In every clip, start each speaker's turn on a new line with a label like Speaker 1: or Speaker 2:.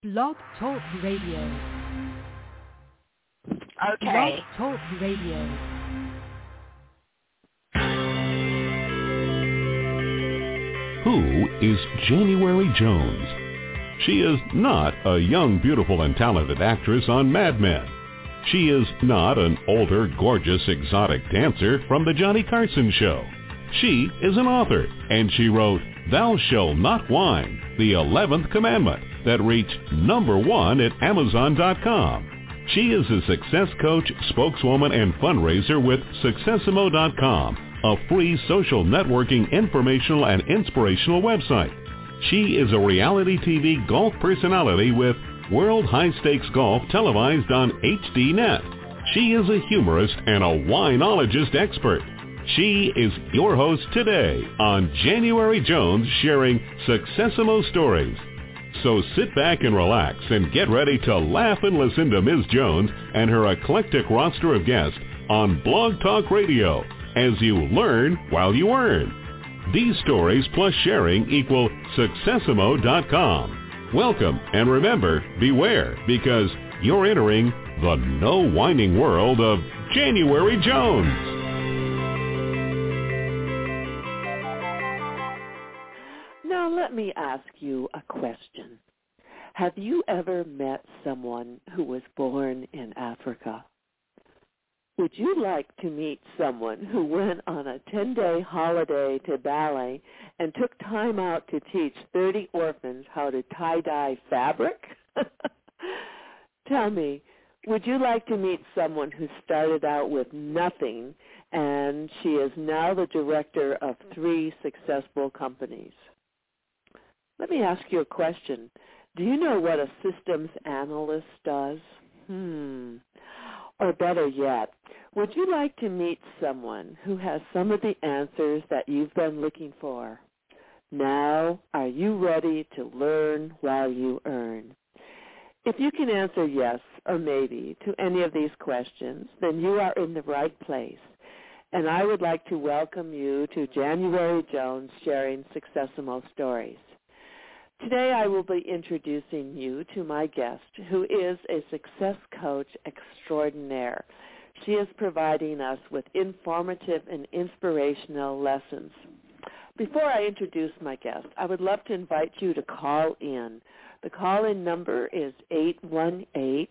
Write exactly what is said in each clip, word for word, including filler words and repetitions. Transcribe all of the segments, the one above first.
Speaker 1: Blog Talk Radio.
Speaker 2: Okay.
Speaker 1: Blog Talk Radio.
Speaker 3: Who is January Jones? She is not a young, beautiful, and talented actress on Mad Men. She is not an older, gorgeous, exotic dancer from The Johnny Carson Show. She is an author, and she wrote Thou Shalt Not Whine, the eleventh Commandment, that reached number one at Amazon dot com. She is a success coach, spokeswoman, and fundraiser with Successimo dot com, a free social networking, informational, and inspirational website. She is a reality T V golf personality with World High Stakes Golf televised on H D Net. She is a humorist and a winologist expert. She is your host today on January Jones, sharing Successimo stories. So sit back and relax and get ready to laugh and listen to Miz Jones and her eclectic roster of guests on Blog Talk Radio as you learn while you earn. These stories plus sharing equal Successimo dot com. Welcome, and remember, beware, because you're entering the no-whining world of January Jones.
Speaker 2: Now let me ask you a question. Have you ever met someone who was born in Africa? Would you like to meet someone who went on a ten-day holiday to Bali and took time out to teach thirty orphans how to tie-dye fabric? Tell me, would you like to meet someone who started out with nothing and she is now the director of three successful companies? Let me ask you a question. Do you know what a systems analyst does? Hmm. Or better yet, would you like to meet someone who has some of the answers that you've been looking for? Now, are you ready to learn while you earn? If you can answer yes or maybe to any of these questions, then you are in the right place. And I would like to welcome you to January Jones sharing Successimo stories. Today I will be introducing you to my guest, who is a success coach extraordinaire. She is providing us with informative and inspirational lessons. Before I introduce my guest, I would love to invite you to call in. The call-in number is eight one eight,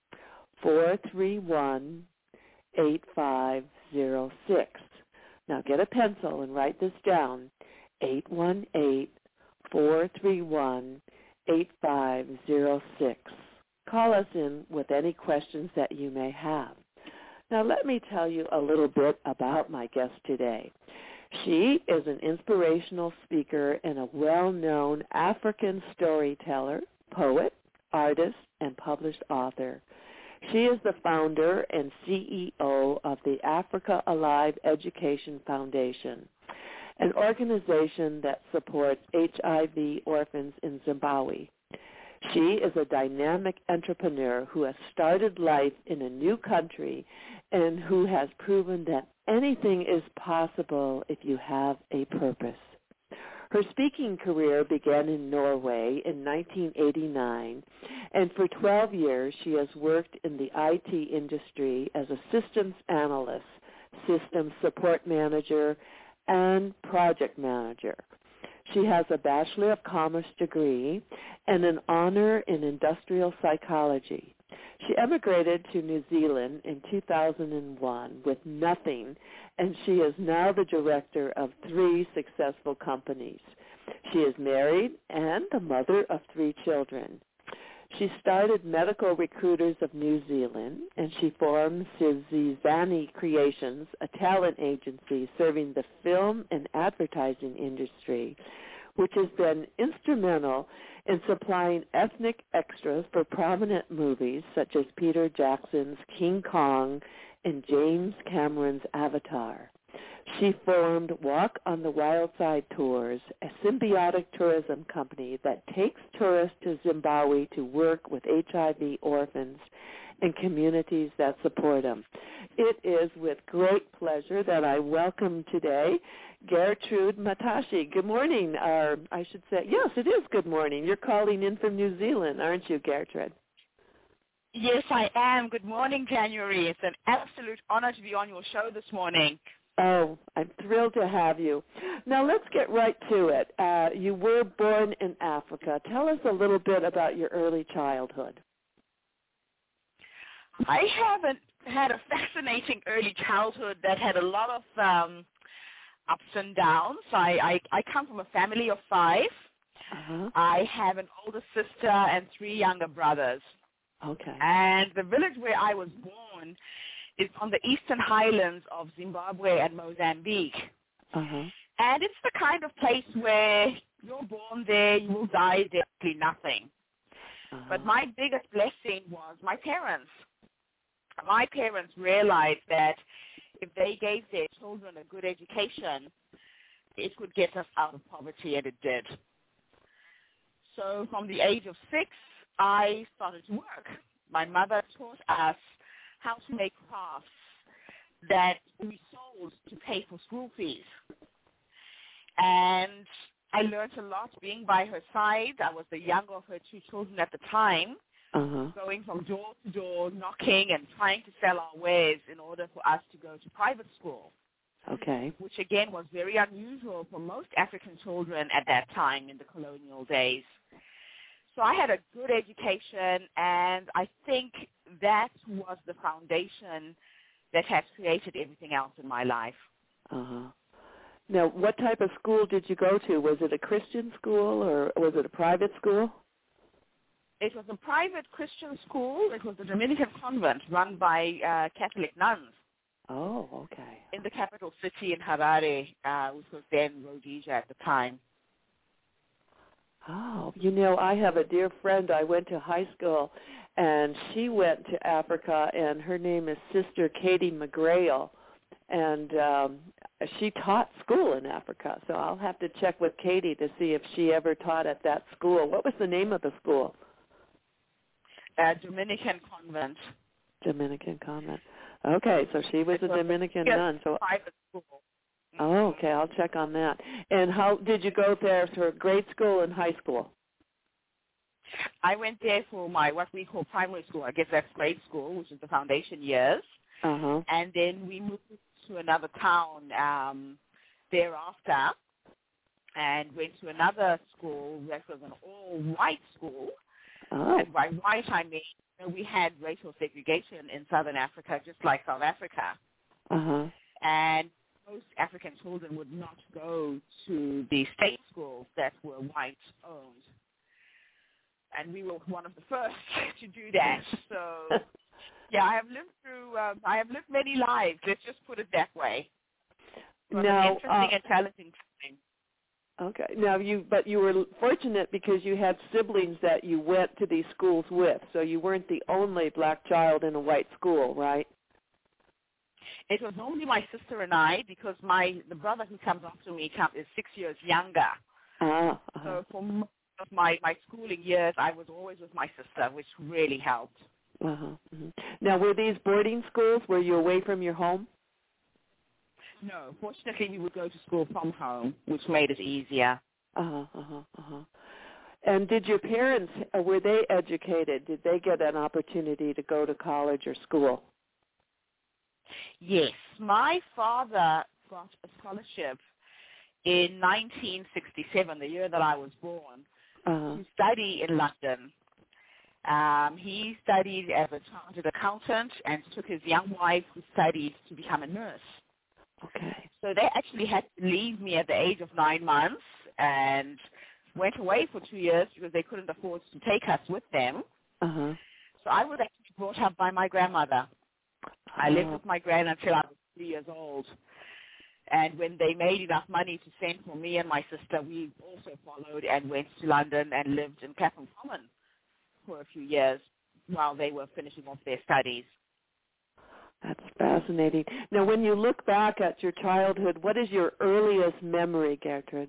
Speaker 2: four three one, eight five zero six. Now get a pencil and write this down, eight one eight, four three one, eight five zero six. Call us in with any questions that you may have. Now let me tell you a little bit about my guest today. She is an inspirational speaker and a well-known African storyteller, poet, artist, and published author. She is the founder and C E O of the Africa Alive Education Foundation, an organization that supports H I V orphans in Zimbabwe. She is a dynamic entrepreneur who has started life in a new country and who has proven that anything is possible if you have a purpose. Her speaking career began in Norway in nineteen eighty-nine, and for twelve years she has worked in the I T industry as a systems analyst, systems support manager, and project manager. She has a Bachelor of Commerce degree and an honor in industrial psychology. She emigrated to New Zealand in two thousand one with nothing, and she is now the director of three successful companies. She is married and the mother of three children. She started Medical Recruiters of New Zealand, and she formed Sizani Creations, a talent agency serving the film and advertising industry, which has been instrumental in supplying ethnic extras for prominent movies such as Peter Jackson's King Kong and James Cameron's Avatar. She formed Walk on the Wild Side Tours, a symbiotic tourism company that takes tourists to Zimbabwe to work with H I V orphans and communities that support them. It is with great pleasure that I welcome today Gertrude Matashi. Good morning, or I should say, yes, it is good morning. You're calling in from New Zealand, aren't you, Gertrude?
Speaker 4: Yes, I am. Good morning, January. It's an absolute honor to be on your show this morning.
Speaker 2: Oh, I'm thrilled to have you. Now, let's get right to it. Uh, you were born in Africa. Tell us a little bit about your early childhood.
Speaker 4: I haven't had a fascinating early childhood that had a lot of um, ups and downs. I, I, I come from a family of five.
Speaker 2: Uh-huh.
Speaker 4: I have an older sister and three younger brothers.
Speaker 2: Okay.
Speaker 4: And the village where I was born is on the eastern highlands of Zimbabwe and Mozambique.
Speaker 2: Uh-huh.
Speaker 4: And it's the kind of place where you're born there, you will die there, nothing.
Speaker 2: Uh-huh.
Speaker 4: But my biggest blessing was my parents. My parents realized that if they gave their children a good education, it would get us out of poverty, and it did. So from the age of six, I started to work. My mother taught us how to make crafts that we sold to pay for school fees. And I learned a lot being by her side. I was the younger of her two children at the time.
Speaker 2: Uh-huh.
Speaker 4: Going from door to door, knocking and trying to sell our wares in order for us to go to private school.
Speaker 2: Okay.
Speaker 4: Which, again, was very unusual for most African children at that time in the colonial days. So I had a good education, and I think that was the foundation that has created everything else in my life.
Speaker 2: Uh-huh. Now, what type of school did you go to? Was it a Christian school, or was it a private school?
Speaker 4: It was a private Christian school. It was a Dominican convent run by uh, Catholic nuns.
Speaker 2: Oh, okay.
Speaker 4: In the capital city in Harare, uh, which was then Rhodesia at the time.
Speaker 2: Oh, you know, I have a dear friend. I went to high school, and she went to Africa, and her name is Sister Katie McGrail, and um, she taught school in Africa. So I'll have to check with Katie to see if she ever taught at that school. What was the name of the school?
Speaker 4: Uh, Dominican convent.
Speaker 2: Dominican convent. Okay, so she was
Speaker 4: it
Speaker 2: a
Speaker 4: was
Speaker 2: Dominican
Speaker 4: a
Speaker 2: nun. So
Speaker 4: private school.
Speaker 2: oh, okay, I'll check on that. And how did you go there for grade school and high school?
Speaker 4: I went there for my what we call primary school. I guess that's grade school, which is the foundation years.
Speaker 2: Uh-huh.
Speaker 4: And then we moved to another town um, thereafter and went to another school that was an all-white school.
Speaker 2: Oh.
Speaker 4: And by white, I mean you know, we had racial segregation in southern Africa, just like South Africa.
Speaker 2: Uh-huh.
Speaker 4: And most African children would not go to the state schools that were white-owned. And we were one of the first to do that. So, yeah, I have lived through, um, I have lived many lives. Let's just put it that way. It was
Speaker 2: now,
Speaker 4: an interesting
Speaker 2: uh,
Speaker 4: and challenging time.
Speaker 2: Okay. Now you, but you were fortunate because you had siblings that you went to these schools with, so you weren't the only black child in a white school, right?
Speaker 4: It was only my sister and I, because my the brother who comes after me is six years younger.
Speaker 2: Ah. Uh-huh.
Speaker 4: So for most of my my schooling years, I was always with my sister, which really helped.
Speaker 2: Uh-huh. Mm-hmm. Now, were these boarding schools? Were you away from your home?
Speaker 4: No, fortunately, we would go to school from home, which made it easier.
Speaker 2: Uh-huh, uh-huh, uh-huh. And did your parents, uh, were they educated? Did they get an opportunity to go to college or school?
Speaker 4: Yes. My father got a scholarship in nineteen sixty-seven, the year that I was born,
Speaker 2: uh-huh.
Speaker 4: to study in London. Um, he studied as a chartered accountant and took his young wife, who studied, to become a nurse.
Speaker 2: Okay.
Speaker 4: So they actually had to leave me at the age of nine months and went away for two years because they couldn't afford to take us with them.
Speaker 2: Uh-huh.
Speaker 4: So I was actually brought up by my grandmother. I lived with my grand until I was three years old. And when they made enough money to send for me and my sister, we also followed and went to London and lived in Clapham Common for a few years while they were finishing off their studies.
Speaker 2: That's fascinating. Now, when you look back at your childhood, what is your earliest memory, Gertrude?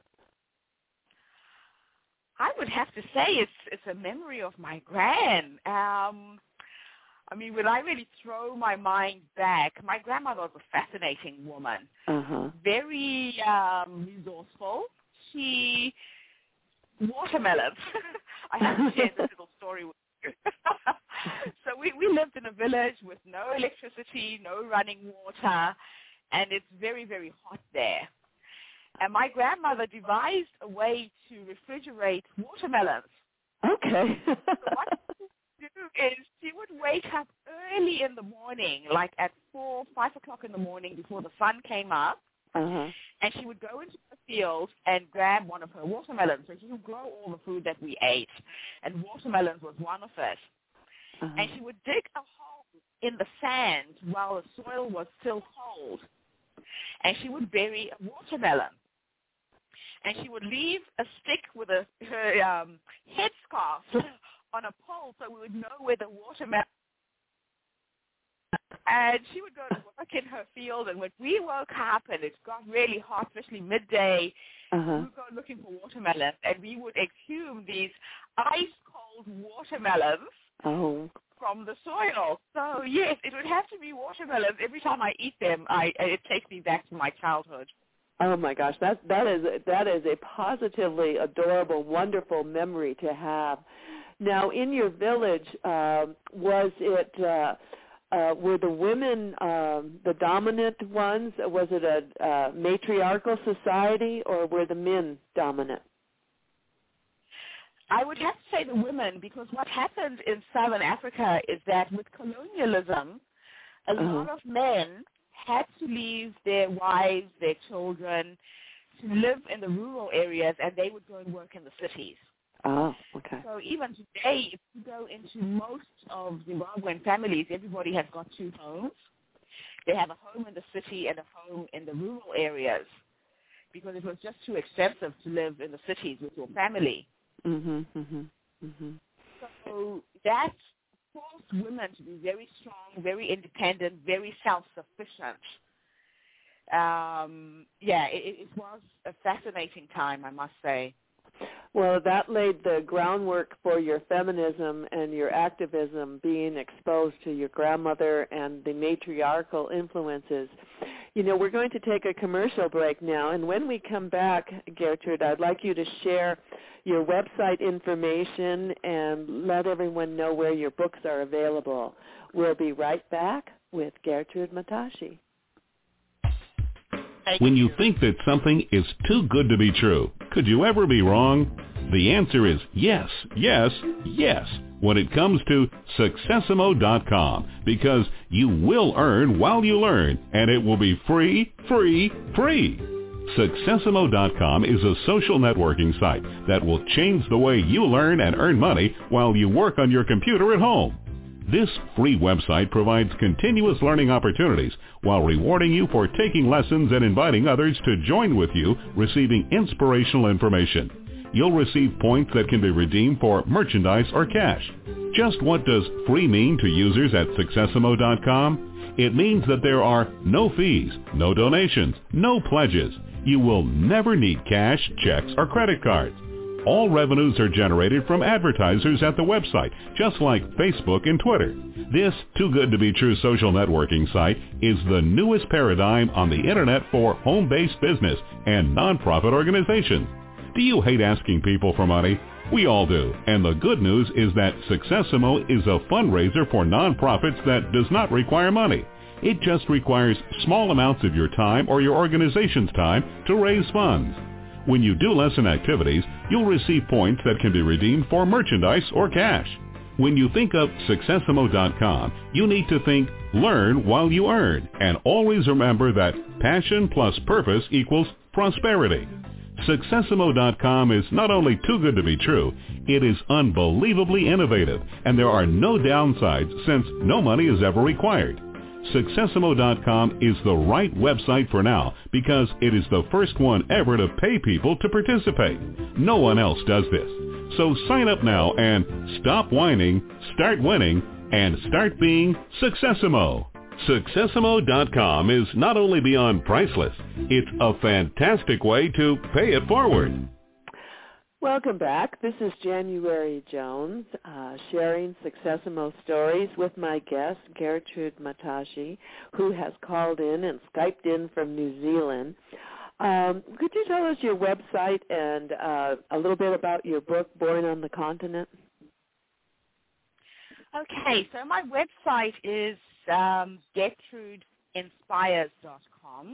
Speaker 4: I would have to say it's it's a memory of my gran. Um, I mean, when I really throw my mind back, my grandmother was a fascinating woman,
Speaker 2: Uh-huh.
Speaker 4: very um, resourceful. She, watermelons. I have to share this little story with you. So we, we lived in a village with no electricity, no running water, and it's very, very hot there. And my grandmother devised a way to refrigerate watermelons.
Speaker 2: Okay.
Speaker 4: So what she would do is she would wake up early in the morning, like at four, five o'clock in the morning before the sun came up,
Speaker 2: Uh-huh.
Speaker 4: and she would go into the field and grab one of her watermelons. So she would grow all the food that we ate, and watermelons was one of it.
Speaker 2: Uh-huh.
Speaker 4: And she would dig a hole in the sand while the soil was still cold, and she would bury a watermelon. And she would leave a stick with a, her um, headscarf on a pole so we would know where the watermelon. And she would go to work in her field, and when we woke up and it got really hot, especially midday,
Speaker 2: Uh-huh.
Speaker 4: we would go looking for watermelons, and we would exhume these ice-cold watermelons
Speaker 2: Oh.
Speaker 4: from the soil. So, yes, it would have to be watermelons. Every time I eat them, I, it takes me back to my childhood.
Speaker 2: Oh my gosh, that that is that is a positively adorable, wonderful memory to have. Now, in your village, uh, was it uh, uh, were the women um, the dominant ones? Was it a uh, matriarchal society, or were the men dominant?
Speaker 4: I would have to say the women, because what happened in Southern Africa is that with colonialism, a
Speaker 2: Uh-huh.
Speaker 4: lot of men had to leave their wives, their children, to live in the rural areas, and they would go and work in the cities.
Speaker 2: Oh, okay.
Speaker 4: So even today, if you go into most of Zimbabwean families, everybody has got two homes. They have a home in the city and a home in the rural areas, because it was just too expensive to live in the cities with your family.
Speaker 2: Mhm, mhm, mhm.
Speaker 4: So that forced women to be very strong, very independent, very self-sufficient. Um, yeah, it, it was a fascinating time, I must say.
Speaker 2: Well, that laid the groundwork for your feminism and your activism being exposed to your grandmother and the matriarchal influences. You know, we're going to take a commercial break now, and when we come back, Gertrude, I'd like you to share your website information and let everyone know where your books are available. We'll be right back with Gertrude Matashi.
Speaker 3: When you think that something is too good to be true, could you ever be wrong? The answer is yes, yes, yes when it comes to Successimo dot com, because you will earn while you learn, and it will be free, free, free. Successimo dot com is a social networking site that will change the way you learn and earn money while you work on your computer at home. This free website provides continuous learning opportunities while rewarding you for taking lessons and inviting others to join with you, receiving inspirational information. You'll receive points that can be redeemed for merchandise or cash. Just what does free mean to users at Successimo dot com? It means that there are no fees, no donations, no pledges. You will never need cash, checks, or credit cards. All revenues are generated from advertisers at the website, just like Facebook and Twitter. This too good to be true social networking site is the newest paradigm on the internet for home-based business and nonprofit organizations. Do you hate asking people for money? We all do. And the good news is that Successimo is a fundraiser for nonprofits that does not require money. It just requires small amounts of your time or your organization's time to raise funds. When you do lesson activities, you'll receive points that can be redeemed for merchandise or cash. When you think of Successimo dot com, you need to think learn while you earn, and always remember that passion plus purpose equals prosperity. Successimo dot com is not only too good to be true, it is unbelievably innovative, and there are no downsides since no money is ever required. Successimo dot com is the right website for now because it is the first one ever to pay people to participate. No one else does this. So sign up now and stop whining, start winning, and start being Successimo. Successimo dot com is not only beyond priceless, it's a fantastic way to pay it forward.
Speaker 2: Welcome back. This is January Jones, uh, sharing Successimo stories with my guest, Gertrude Mataji, who has called in and Skyped in from New Zealand. Um, could you tell us your website and uh, a little bit about your book, Born on the Continent?
Speaker 4: Okay, so my website is um, Gertrude Inspires dot com,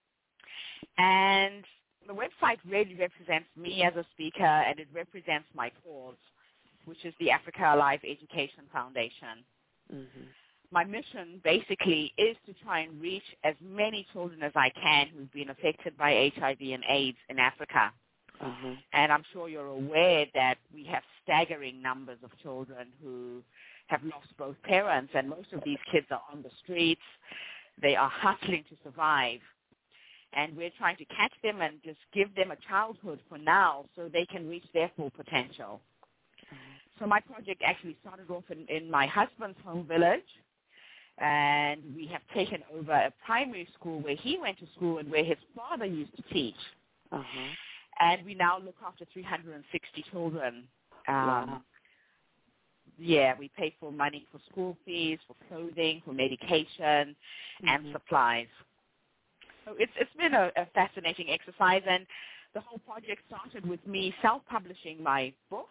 Speaker 4: and the website really represents me as a speaker, and it represents my cause, which is the Africa Alive Education Foundation.
Speaker 2: Mm-hmm.
Speaker 4: My mission basically is to try and reach as many children as I can who've been affected by H I V and AIDS in Africa.
Speaker 2: Uh-huh.
Speaker 4: And I'm sure you're aware that we have staggering numbers of children who have lost both parents, and most of these kids are on the streets. They are hustling to survive. And we're trying to catch them and just give them a childhood for now so they can reach their full potential. So my project actually started off in, in my husband's home village, and we have taken over a primary school where he went to school and where his father used to teach.
Speaker 2: Uh-huh.
Speaker 4: And we now look after three hundred sixty children. Um,
Speaker 2: Wow.
Speaker 4: Yeah, we pay for money for school fees, for clothing, for medication,
Speaker 2: Mm-hmm.
Speaker 4: and supplies. So it's it's been a, a fascinating exercise, and the whole project started with me self-publishing my book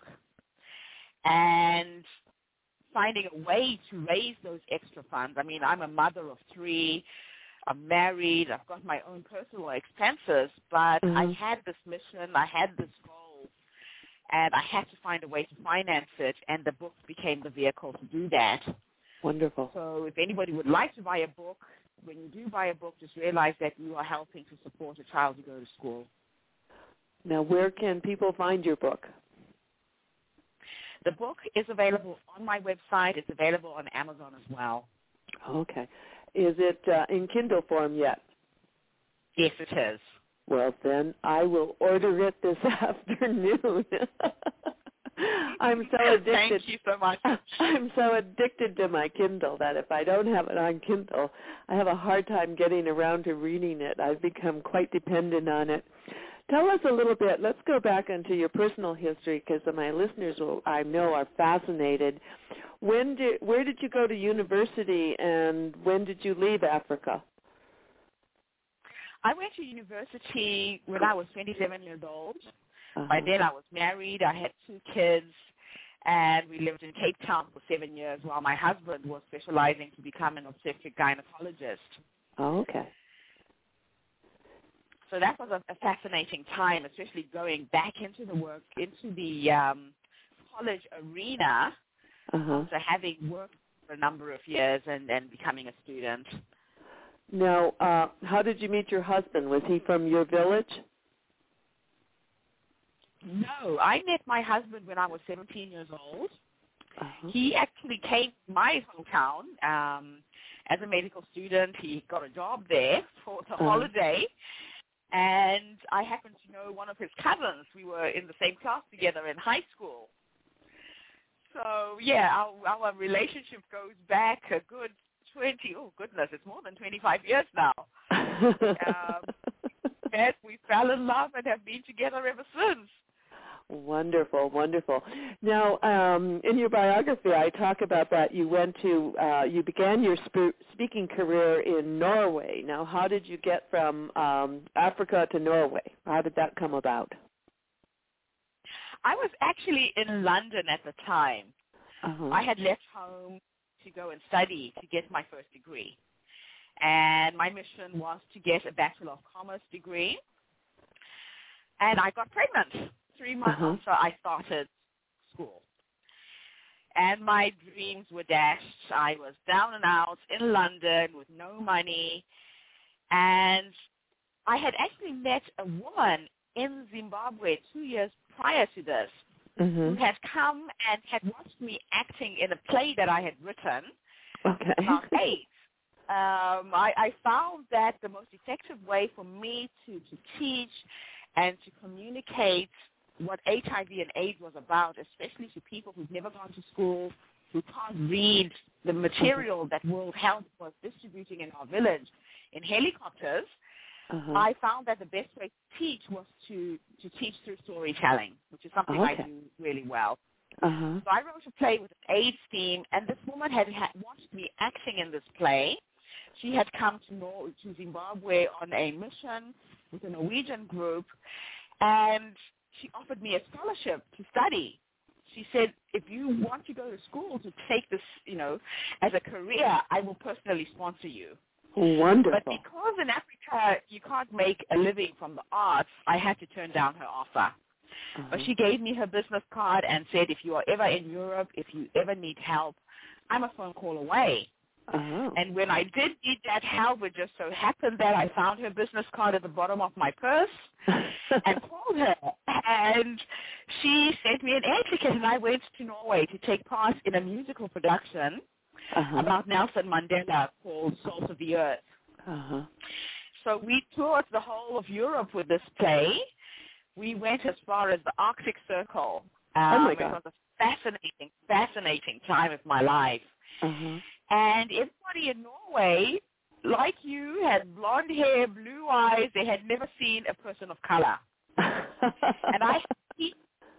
Speaker 4: and finding a way to raise those extra funds. I mean, I'm a mother of three. I'm married. I've got my own personal expenses, but
Speaker 2: Mm-hmm.
Speaker 4: I had this mission. I had this goal, and I had to find a way to finance it, and the book became the vehicle to do that.
Speaker 2: Wonderful.
Speaker 4: So if anybody would like to buy a book, when you do buy a book, just realize that you are helping to support a child to go to school.
Speaker 2: Now, where can people find your book?
Speaker 4: The book is available on my website. It's available on Amazon as well.
Speaker 2: Okay. Is it uh, in Kindle form yet?
Speaker 4: Yes, it is.
Speaker 2: Well, then I will order it this afternoon. I'm so addicted.
Speaker 4: Thank you so much.
Speaker 2: I'm so addicted to my Kindle that if I don't have it on Kindle, I have a hard time getting around to reading it. I've become quite dependent on it. Tell us a little bit. Let's go back into your personal history because my listeners, will, I know, are fascinated. When did, where did you go to university, and when did you leave Africa?
Speaker 4: I went to university when I was twenty-seven years old.
Speaker 2: Uh-huh.
Speaker 4: By then I was married. I had two kids, and we lived in Cape Town for seven years while my husband was specializing to become an obstetric gynecologist.
Speaker 2: Oh, okay.
Speaker 4: So that was a, a fascinating time, especially going back into the work, into the um, college arena,
Speaker 2: Uh-huh.
Speaker 4: after having worked for a number of years and, and becoming a student.
Speaker 2: Now, uh, how did you meet your husband? Was he from your village?
Speaker 4: No, I met my husband when I was seventeen years old.
Speaker 2: Uh-huh.
Speaker 4: He actually came to my hometown um, as a medical student. He got a job there for the
Speaker 2: Uh-huh.
Speaker 4: holiday, and I happened to know one of his cousins. We were in the same class together in high school. So, yeah, our, our relationship goes back a good twenty, oh, goodness, it's more than twenty-five years now. um, yes, we fell in love and have been together ever since.
Speaker 2: Wonderful, wonderful. Now, um, in your biography, I talk about that you went to, uh, you began your sp- speaking career in Norway. Now, how did you get from um, Africa to Norway? How did that come about?
Speaker 4: I was actually in London at the time.
Speaker 2: Uh-huh.
Speaker 4: I had left home to go and study to get my first degree. And my mission was to get a Bachelor of Commerce degree. And I got pregnant three months
Speaker 2: Uh-huh.
Speaker 4: after I started school. And my dreams were dashed. I was down and out in London with no money. And I had actually met a woman in Zimbabwe two years prior to this,
Speaker 2: Mm-hmm.
Speaker 4: who had come and had watched me acting in a play that I had written
Speaker 2: Okay.
Speaker 4: about AIDS. Um, I, I found that the most effective way for me to, to teach and to communicate what H I V and AIDS was about, especially to people who've never gone to school, who can't read the material that World Health was distributing in our village in helicopters,
Speaker 2: Uh-huh.
Speaker 4: I found that the best way to teach was to, to teach through storytelling, which is something
Speaker 2: Okay.
Speaker 4: I do really well.
Speaker 2: Uh-huh.
Speaker 4: So I wrote a play with an AIDS theme, and this woman had, had watched me acting in this play. She had come to, Nor- to Zimbabwe on a mission with a Norwegian group, and she offered me a scholarship to study. She said, if you want to go to school to take this, you know, as a career, I will personally sponsor you.
Speaker 2: Wonderful.
Speaker 4: But because in Africa you can't make a living from the arts, I had to turn down her offer.
Speaker 2: Uh-huh.
Speaker 4: But she gave me her business card and said, if you are ever in Europe, if you ever need help, I'm a phone call away.
Speaker 2: Oh.
Speaker 4: And when I did need that help, it just so happened that I found her business card at the bottom of my purse and called her. And she sent me an air ticket, and I went to Norway to take part in a musical production
Speaker 2: Uh-huh.
Speaker 4: about Nelson Mandela called Salt of the Earth.
Speaker 2: Uh-huh.
Speaker 4: So we toured the whole of Europe with this play. We went as far as the Arctic Circle. Um,
Speaker 2: Oh, my
Speaker 4: It
Speaker 2: God.
Speaker 4: was a fascinating, fascinating time of my life.
Speaker 2: Uh-huh.
Speaker 4: And everybody in Norway, like you, had blonde hair, blue eyes. They had never seen a person of color. And I see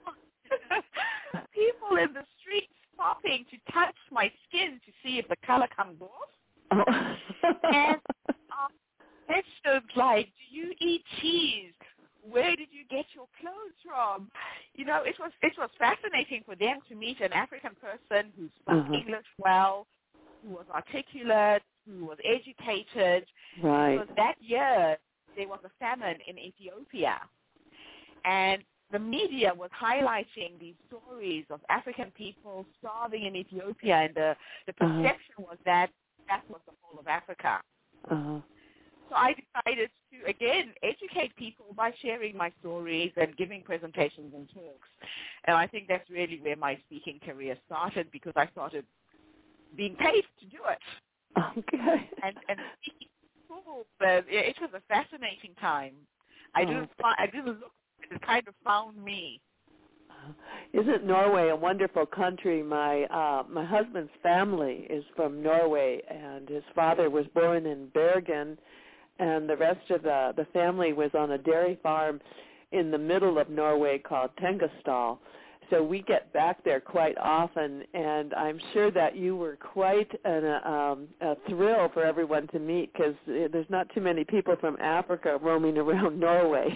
Speaker 4: people in the streets stopping to touch my skin to see if the color comes off.
Speaker 2: Oh.
Speaker 4: And um, questions like, do you eat cheese? Where did you get your clothes from? You know, it was it was fascinating for them to meet an African person who spoke
Speaker 2: Uh-huh.
Speaker 4: English well, who was articulate, who was educated.
Speaker 2: Right.
Speaker 4: Because that year there was a famine in Ethiopia, and the media was highlighting these stories of African people starving in Ethiopia, and the, the
Speaker 2: Uh-huh.
Speaker 4: perception was that that was the whole of Africa.
Speaker 2: Uh-huh.
Speaker 4: So I decided to, again, educate people by sharing my stories and giving presentations and talks. And I think that's really where my speaking career started, because I started being paid to do it.
Speaker 2: Okay.
Speaker 4: And, and speaking to schools, uh, it was a fascinating time. I
Speaker 2: Oh.
Speaker 4: didn't, fi- I didn't look, it kind of found me.
Speaker 2: Isn't Norway a wonderful country? My uh, my husband's family is from Norway, and his father was born in Bergen, and the rest of the, the family was on a dairy farm in the middle of Norway called Tengasdal. So we get back there quite often, and I'm sure that you were quite an, uh, um, a thrill for everyone to meet, because there's not too many people from Africa roaming around Norway.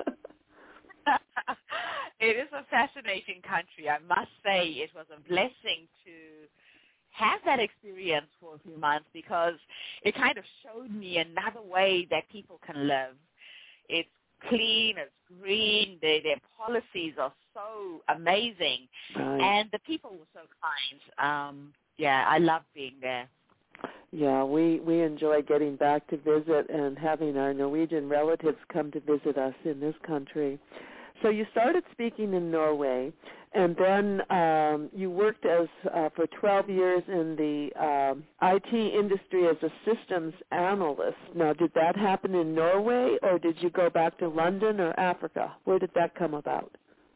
Speaker 4: It is a fascinating country. I must say it was a blessing to have that experience for a few months, because it kind of showed me another way that people can live. It's clean, it's green, their, their policies are so amazing,
Speaker 2: Right.
Speaker 4: and the people were so kind. Um, yeah, I love being there.
Speaker 2: Yeah, we, we enjoy getting back to visit and having our Norwegian relatives come to visit us in this country. So you started speaking in Norway, and then um, you worked as uh, for twelve years in the um, I T industry as a systems analyst. Now, did that happen in Norway, or did you go back to London or Africa? Where did that come about?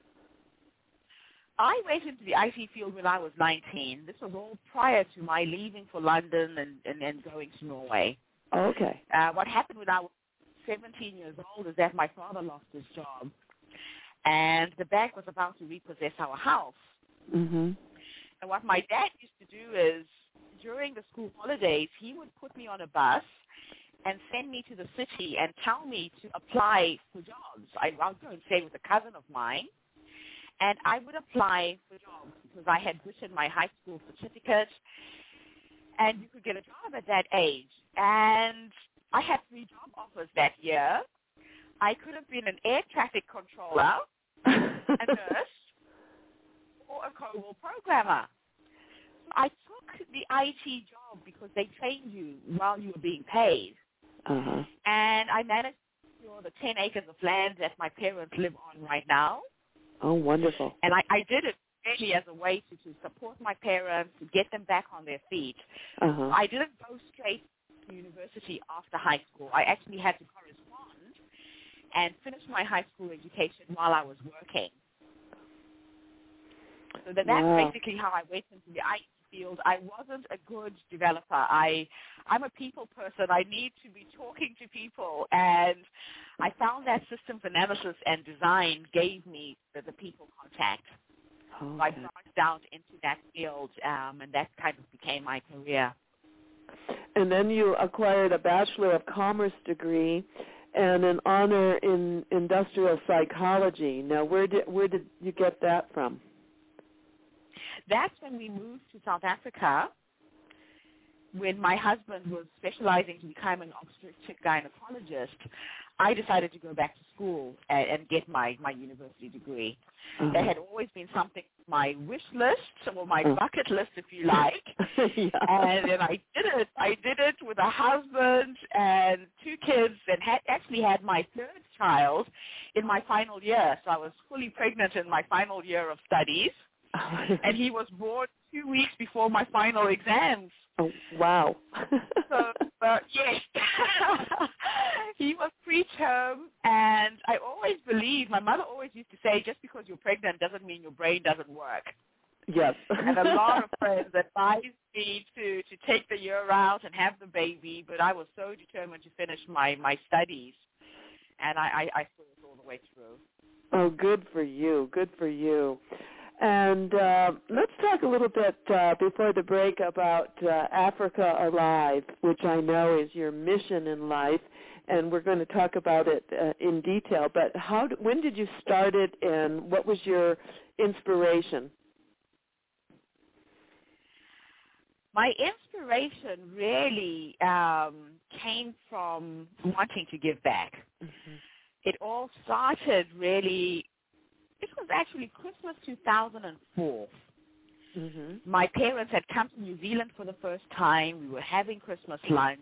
Speaker 4: I went into the I T field when I was nineteen. This was all prior to my leaving for London and, and, and going to Norway.
Speaker 2: Okay.
Speaker 4: Uh, what happened when I was seventeen years old is that my father lost his job, and the bank was about to repossess our house.
Speaker 2: Mm-hmm.
Speaker 4: And what my dad used to do is, during the school holidays, he would put me on a bus and send me to the city and tell me to apply for jobs. I, I would go and stay with a cousin of mine, and I would apply for jobs because I had written my high school certificate, and you could get a job at that age. And I had three job offers that year. I could have been an air traffic controller, a nurse, or a COBOL programmer. I took the I T job because they trained you while you were being paid.
Speaker 2: Uh-huh.
Speaker 4: And I managed to secure the ten acres of land that my parents live on right now.
Speaker 2: Oh, wonderful.
Speaker 4: And I, I did it really as a way to, to support my parents, to get them back on their feet.
Speaker 2: Uh-huh.
Speaker 4: I didn't go straight to university after high school. I actually had to correspond and finish my high school education while I was working. So that, that's
Speaker 2: Wow.
Speaker 4: basically how I went into the I T field. I wasn't a good developer. I, I'm a people person. I need to be talking to people, and I found that systems analysis and design gave me the, the people contact.
Speaker 2: Okay.
Speaker 4: So I branched out into that field, um, and that kind of became my career.
Speaker 2: And then you acquired a Bachelor of Commerce degree and an honor in industrial psychology. Now, where did where did you get that from?
Speaker 4: That's when we moved to South Africa, when my husband was specializing to become an obstetric gynecologist. I decided to go back to school and, and get my, my university degree.
Speaker 2: Uh-huh.
Speaker 4: That had always been something on my wish list, or my
Speaker 2: uh-huh.
Speaker 4: bucket list, if you like.
Speaker 2: Yeah.
Speaker 4: And then I did it. I did it with a husband and two kids, and had actually had my third child in my final year. So I was fully pregnant in my final year of studies. And he was born two weeks before my final exams.
Speaker 2: Oh, wow.
Speaker 4: So, uh, yes, he was preterm, and I always believe, my mother always used to say, just because you're pregnant doesn't mean your brain doesn't work.
Speaker 2: Yes.
Speaker 4: And a lot of friends advised me to, to take the year out and have the baby, but I was so determined to finish my, my studies, and I, I, I saw it all the way through.
Speaker 2: Oh, good for you. Good for you. And uh, let's talk a little bit uh, before the break about uh, Africa Alive, which I know is your mission in life, and we're going to talk about it uh, in detail. But how? When did you start it, and what was your inspiration?
Speaker 4: My inspiration really um, came from wanting to give back. Mm-hmm. It all started really. It was actually Christmas two thousand four. Mm-hmm. My parents had come to New Zealand for the first time. We were having Christmas lunch,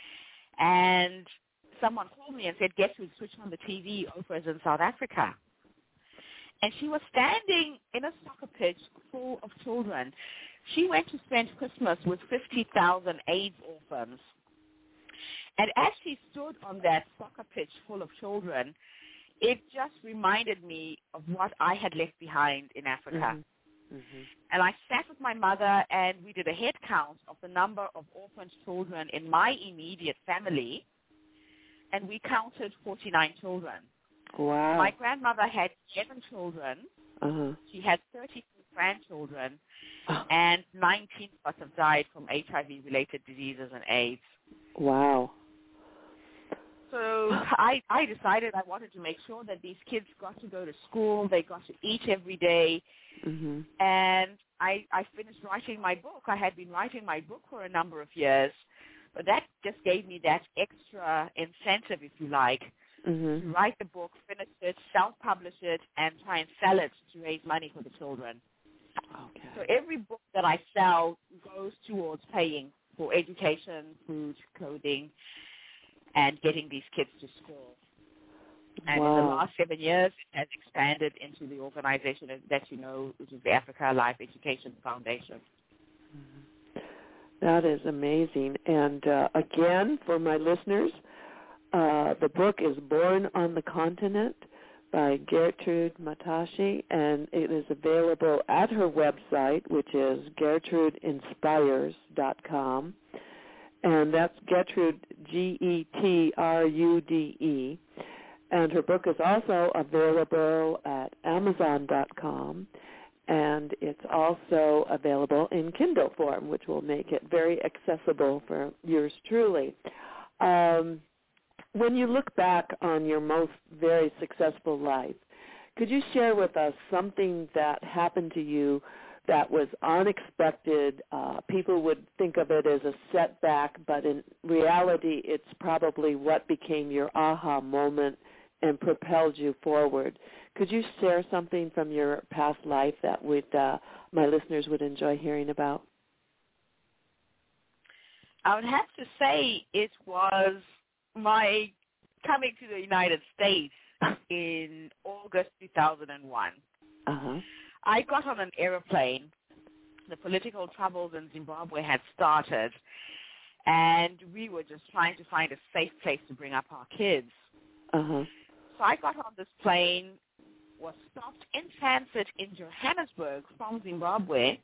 Speaker 4: and someone called me and said, "Guess who switched on the T V? Oprah's in South Africa." And she was standing in a soccer pitch full of children. She went to spend Christmas with fifty thousand AIDS orphans. And as she stood on that soccer pitch full of children, it just reminded me of what I had left behind in Africa. Mm-hmm. Mm-hmm. And I sat with my mother, and we did a head count of the number of orphaned children in my immediate family, and we counted forty-nine children.
Speaker 2: Wow.
Speaker 4: My grandmother had seven children. Uh-huh. She had thirty-two grandchildren, oh. and nineteen of us have died from H I V-related diseases and AIDS.
Speaker 2: Wow.
Speaker 4: So I, I decided I wanted to make sure that these kids got to go to school, they got to eat every day, mm-hmm. and I, I finished writing my book. I had been writing my book for a number of years, but that just gave me that extra incentive, if you like, mm-hmm. to write the book, finish it, self-publish it, and try and sell it to raise money for the children. Okay. So every book that I sell goes towards paying for education, food, clothing, and getting these kids to school. And wow. in the last seven years, it has expanded into the organization that you know, which is the Africa Alive Education Foundation.
Speaker 2: Mm-hmm. That is amazing. And uh, again, for my listeners, uh, the book is Born on the Continent by Gertrude Matashi, and it is available at her website, which is gertrude inspires dot com. And that's Gertrude, G E T R U D E. And her book is also available at amazon dot com. And it's also available in Kindle form, which will make it very accessible for yours truly. Um, when you look back on your most very successful life, could you share with us something that happened to you that was unexpected? Uh, people would think of it as a setback, but in reality, it's probably what became your aha moment and propelled you forward. Could you share something from your past life that would uh, my listeners would enjoy hearing about?
Speaker 4: I would have to say it was my coming to the United States in August two thousand one. Uh-huh. I got on an airplane. The political troubles in Zimbabwe had started, and we were just trying to find a safe place to bring up our kids. Uh-huh. So I got on this plane, was stopped in transit in Johannesburg from Zimbabwe,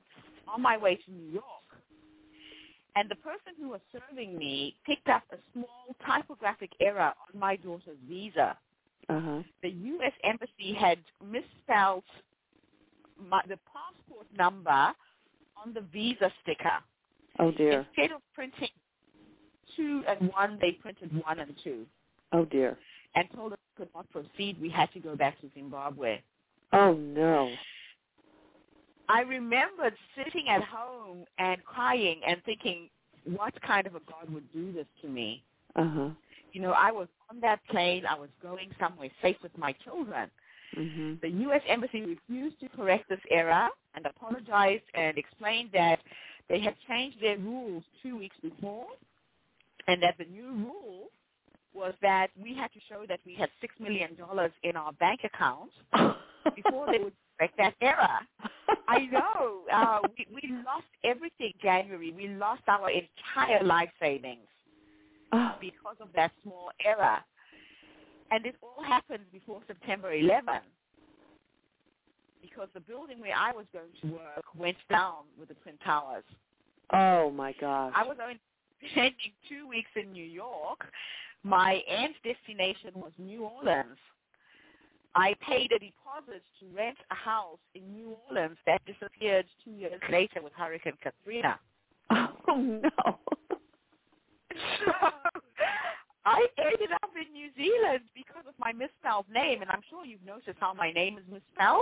Speaker 4: on my way to New York. And the person who was serving me picked up a small typographic error on my daughter's visa.
Speaker 2: Uh-huh.
Speaker 4: The U S Embassy had misspelled my, the passport number on the visa sticker.
Speaker 2: Oh, dear.
Speaker 4: Instead of printing two and one, they printed one and two.
Speaker 2: Oh, dear.
Speaker 4: And told us we could not proceed. We had to go back to Zimbabwe.
Speaker 2: Oh, no.
Speaker 4: I remembered sitting at home and crying and thinking, what kind of a God would do this to me?
Speaker 2: Uh-huh.
Speaker 4: You know, I was on that plane. I was going somewhere safe with my children.
Speaker 2: Mm-hmm.
Speaker 4: The U S Embassy refused to correct this error and apologized and explained that they had changed their rules two weeks before and that the new rule was that we had to show that we had six million dollars in our bank account before they would correct that error. I know. Uh, we, we lost everything January. We lost our entire life savings
Speaker 2: Oh.
Speaker 4: because of that small error. And it all happened before September eleventh because the building where I was going to work went down with the Twin Towers.
Speaker 2: Oh, my gosh.
Speaker 4: I was only spending two weeks in New York. My aunt's destination was New Orleans. I paid a deposit to rent a house in New Orleans that disappeared two years later with Hurricane Katrina.
Speaker 2: Oh, no.
Speaker 4: So I ended up in New Zealand because of my misspelled name, and I'm sure you've noticed how my name is misspelled.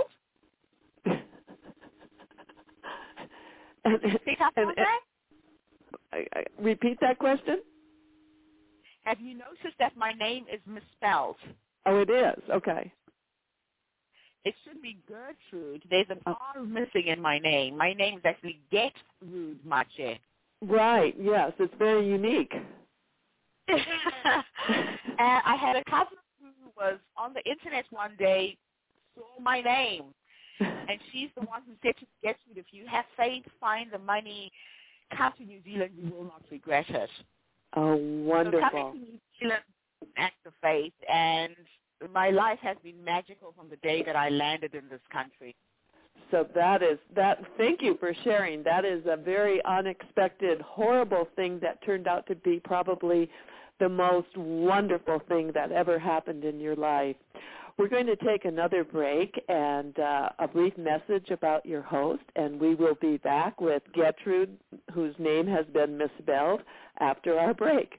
Speaker 2: and,
Speaker 4: Pick up
Speaker 2: and,
Speaker 4: on that?
Speaker 2: I, I, repeat that question?
Speaker 4: Have you noticed that my name is misspelled?
Speaker 2: Oh, it is. Okay.
Speaker 4: It should be Gertrude. There's an
Speaker 2: Oh.
Speaker 4: R missing in my name. My name is actually Gertrude Mache.
Speaker 2: Right. Yes. It's very unique.
Speaker 4: And I had a cousin who was on the internet one day, saw my name, and she's the one who said to Gertrude, if you have faith, find the money, come to New Zealand, you will not regret it.
Speaker 2: Oh,
Speaker 4: So
Speaker 2: wonderful.
Speaker 4: coming to New Zealand is an act of faith, and my life has been magical from the day that I landed in this country.
Speaker 2: So that is that. Thank you for sharing. That is a very unexpected, horrible thing that turned out to be probably the most wonderful thing that ever happened in your life. We're going to take another break and uh, a brief message about your host, and we will be back with Gertrude, whose name has been misspelled, after our break.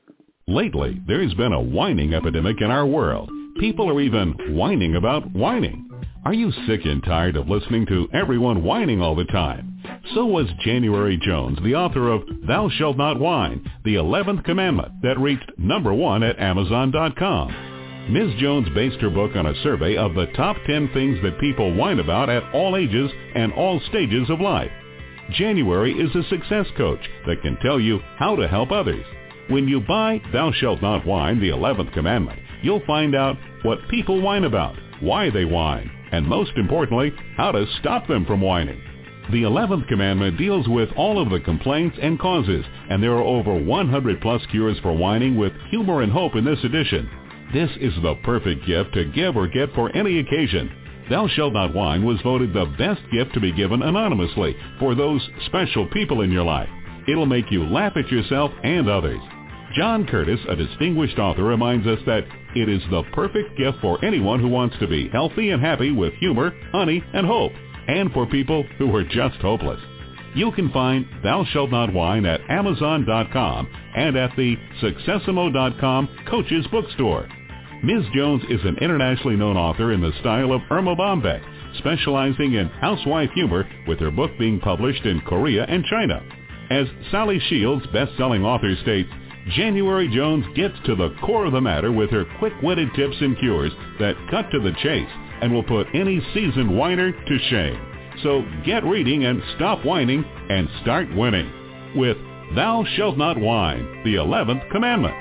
Speaker 3: Lately, there's been a whining epidemic in our world. People are even whining about whining. Are you sick and tired of listening to everyone whining all the time? So was January Jones, the author of Thou Shalt Not Whine, the eleventh Commandment, that reached number one at Amazon dot com. Miz Jones based her book on a survey of the top ten things that people whine about at all ages and all stages of life. January is a success coach that can tell you how to help others. When you buy Thou Shalt Not Whine, the eleventh Commandment, you'll find out what people whine about, why they whine, and most importantly, how to stop them from whining. The eleventh Commandment deals with all of the complaints and causes, and there are over one hundred plus cures for whining with humor and hope in this edition. This is the perfect gift to give or get for any occasion. Thou Shalt Not Whine was voted the best gift to be given anonymously for those special people in your life. It'll make you laugh at yourself and others. John Curtis, a distinguished author, reminds us that it is the perfect gift for anyone who wants to be healthy and happy with humor, honey, and hope, and for people who are just hopeless. You can find Thou Shalt Not Whine at Amazon dot com and at the Successimo dot com Coach's Bookstore. Miz Jones is an internationally known author in the style of Irma Bombeck, specializing in housewife humor, with her book being published in Korea and China. As Sally Shields, best-selling author, states, January Jones gets to the core of the matter with her quick-witted tips and cures that cut to the chase and will put any seasoned whiner to shame. So get reading and stop whining and start winning with Thou Shalt Not Whine, the eleventh Commandment.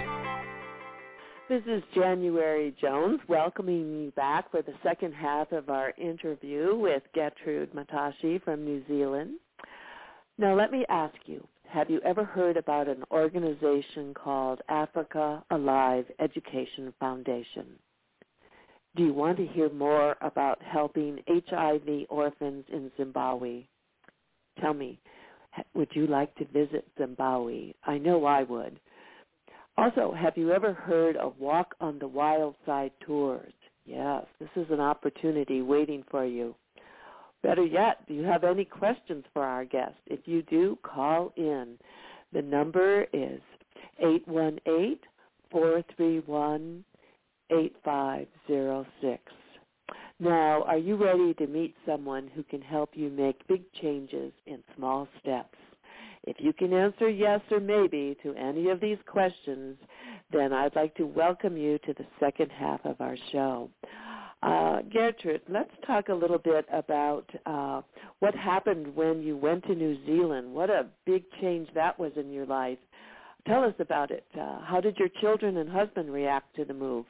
Speaker 2: This is January Jones welcoming you back for the second half of our interview with Gertrude Matashi from New Zealand. Now let me ask you, have you ever heard about an organization called Africa Alive Education Foundation? Do you want to hear more about helping H I V orphans in Zimbabwe? Tell me, would you like to visit Zimbabwe? I know I would. Also, have you ever heard of Walk on the Wild Side tours? Yes, this is an opportunity waiting for you. Better yet, do you have any questions for our guest? If you do, call in. The number is eight one eight, four three one, eight five zero six. Now, are you ready to meet someone who can help you make big changes in small steps? If you can answer yes or maybe to any of these questions, then I'd like to welcome you to the second half of our show. Uh, Gertrude, let's talk a little bit about uh, what happened when you went to New Zealand. What a big change that was in your life. Tell us about it. Uh, how did your children and husband react to the move?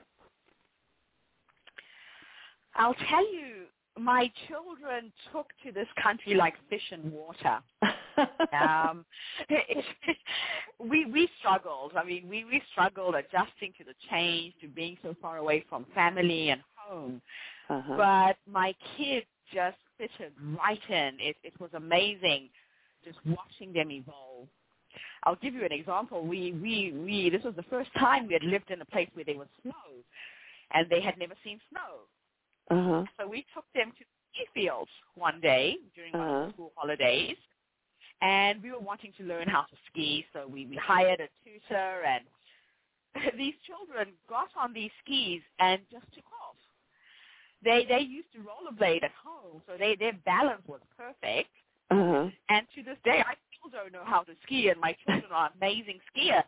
Speaker 4: I'll tell you, my children took to this country like fish in water. um, it, we we struggled. I mean, we, we struggled adjusting to the change, to being so far away from family and home. Uh-huh. But my kids just fitted right in. It, it was amazing just watching them evolve. I'll give you an example. We, we, we, this was the first time we had lived in a place where there was snow, and they had never seen snow. Uh-huh. So we took them to ski fields one day during uh-huh. one of the school holidays, and we were wanting to learn how to ski, so we, we hired a tutor, and these children got on these skis and just took off. They they used to rollerblade at home, so they, their balance was perfect. Uh-huh. And to this day, I still don't know how to ski, and my children are amazing skiers.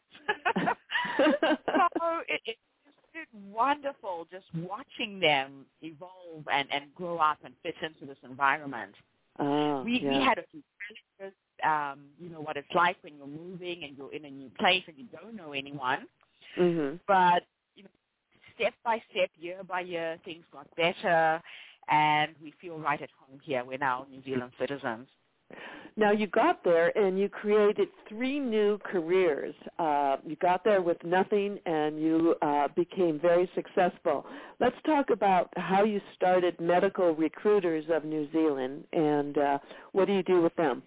Speaker 4: so it, it, it's wonderful just watching them evolve and, and grow up and fit into this environment.
Speaker 2: Oh,
Speaker 4: we,
Speaker 2: yeah.
Speaker 4: we had a few challenges, um, you know, what it's like when you're moving and you're in a new place and you don't know anyone. Mm-hmm. But you know, step by step, year by year, things got better, and we feel right at home here. We're now New Zealand citizens.
Speaker 2: Now, you got there and you created three new careers. Uh, you got there with nothing and you uh, became very successful. Let's talk about how you started Medical Recruiters of New Zealand, and uh, what do you do with them?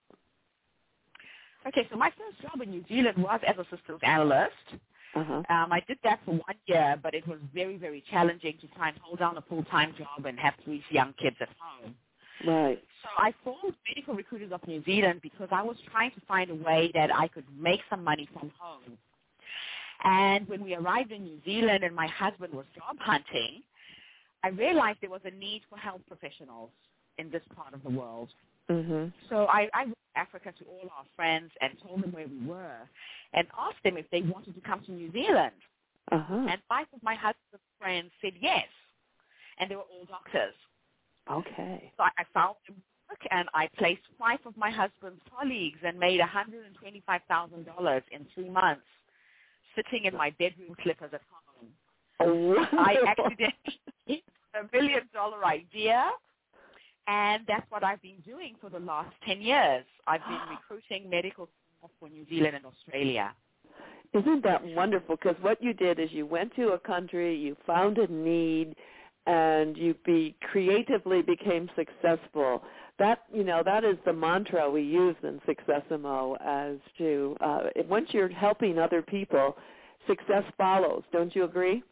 Speaker 4: Okay, so my first job in New Zealand was as a systems analyst. Uh-huh. Um, I did that for one year, but it was very, very challenging to try and hold down a full-time job and have three young kids at home.
Speaker 2: Right.
Speaker 4: So I formed Medical Recruiters of New Zealand because I was trying to find a way that I could make some money from home. And when we arrived in New Zealand and my husband was job hunting, I realized there was a need for health professionals in this part of the world. Mm-hmm. So I, I went to Africa to all our friends and told them where we were and asked them if they wanted to come to New Zealand. Uh-huh. And five of my husband's friends said yes, and they were all doctors.
Speaker 2: Okay.
Speaker 4: So I, I found them work, and I placed five of my husband's colleagues and made one hundred twenty-five thousand dollars in three months sitting in my bedroom slippers at home.
Speaker 2: Oh,
Speaker 4: I accidentally a million dollar idea. And that's what I've been doing for the last ten years. I've been recruiting medical staff for New Zealand and Australia.
Speaker 2: Isn't that wonderful? Because what you did is you went to a country, you found a need, and you be creatively became successful. That, you know, that is the mantra we use in Successimo as to, uh, once you're helping other people, success follows. Don't you agree?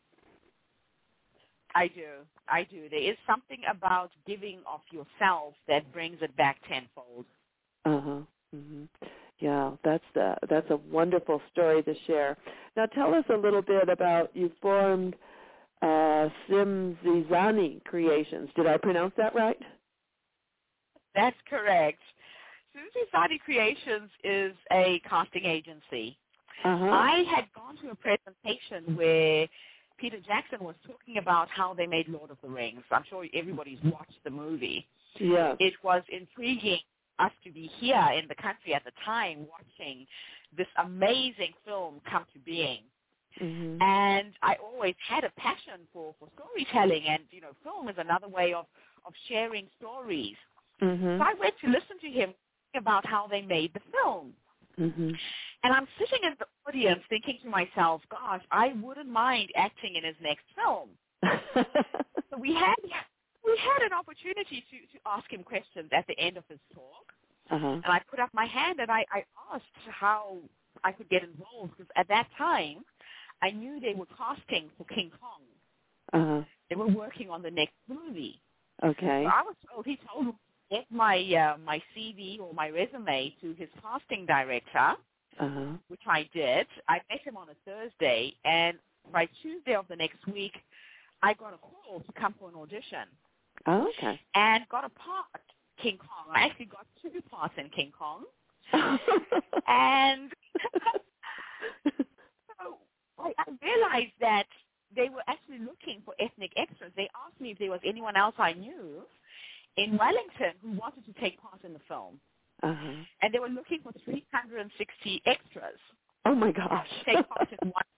Speaker 4: I do. I do. There is something about giving of yourself that brings it back tenfold.
Speaker 2: Uh-huh. Mm-hmm. Yeah, that's the, that's a wonderful story to share. Now tell us a little bit about, you formed uh, Simzizani Creations. Did I pronounce that right?
Speaker 4: That's correct. Simzizani Creations is a casting agency. Uh-huh. I had gone to a presentation where Peter Jackson was talking about how they made Lord of the Rings. I'm sure everybody's watched the movie.
Speaker 2: Yeah.
Speaker 4: It was intriguing us to be here in the country at the time watching this amazing film come to being. Mm-hmm. And I always had a passion for, for storytelling, and, you know, film is another way of, of sharing stories. Mm-hmm. So I went to listen to him about how they made the film. Mm-hmm. And I'm sitting in the audience thinking to myself, gosh, I wouldn't mind acting in his next film. So we had we had an opportunity to, to ask him questions at the end of his talk.
Speaker 2: Uh-huh.
Speaker 4: And I put up my hand and I, I asked how I could get involved because at that time I knew they were casting for King Kong.
Speaker 2: Uh-huh.
Speaker 4: They were working on the next movie.
Speaker 2: Okay.
Speaker 4: So I was told, he told me to get my, uh, my C V or my resume to his casting director,
Speaker 2: uh-huh.
Speaker 4: which I did. I met him on a Thursday, and by Tuesday of the next week, I got a call to come for an audition.
Speaker 2: Oh, okay.
Speaker 4: And got a part, King Kong. I actually got two parts in King Kong. And so I, I realized that they were actually looking for ethnic extras. They asked me if there was anyone else I knew in Wellington who wanted to take part in the film.
Speaker 2: Uh-huh.
Speaker 4: And they were looking for three hundred sixty extras.
Speaker 2: Oh, my gosh.
Speaker 4: To take part in one.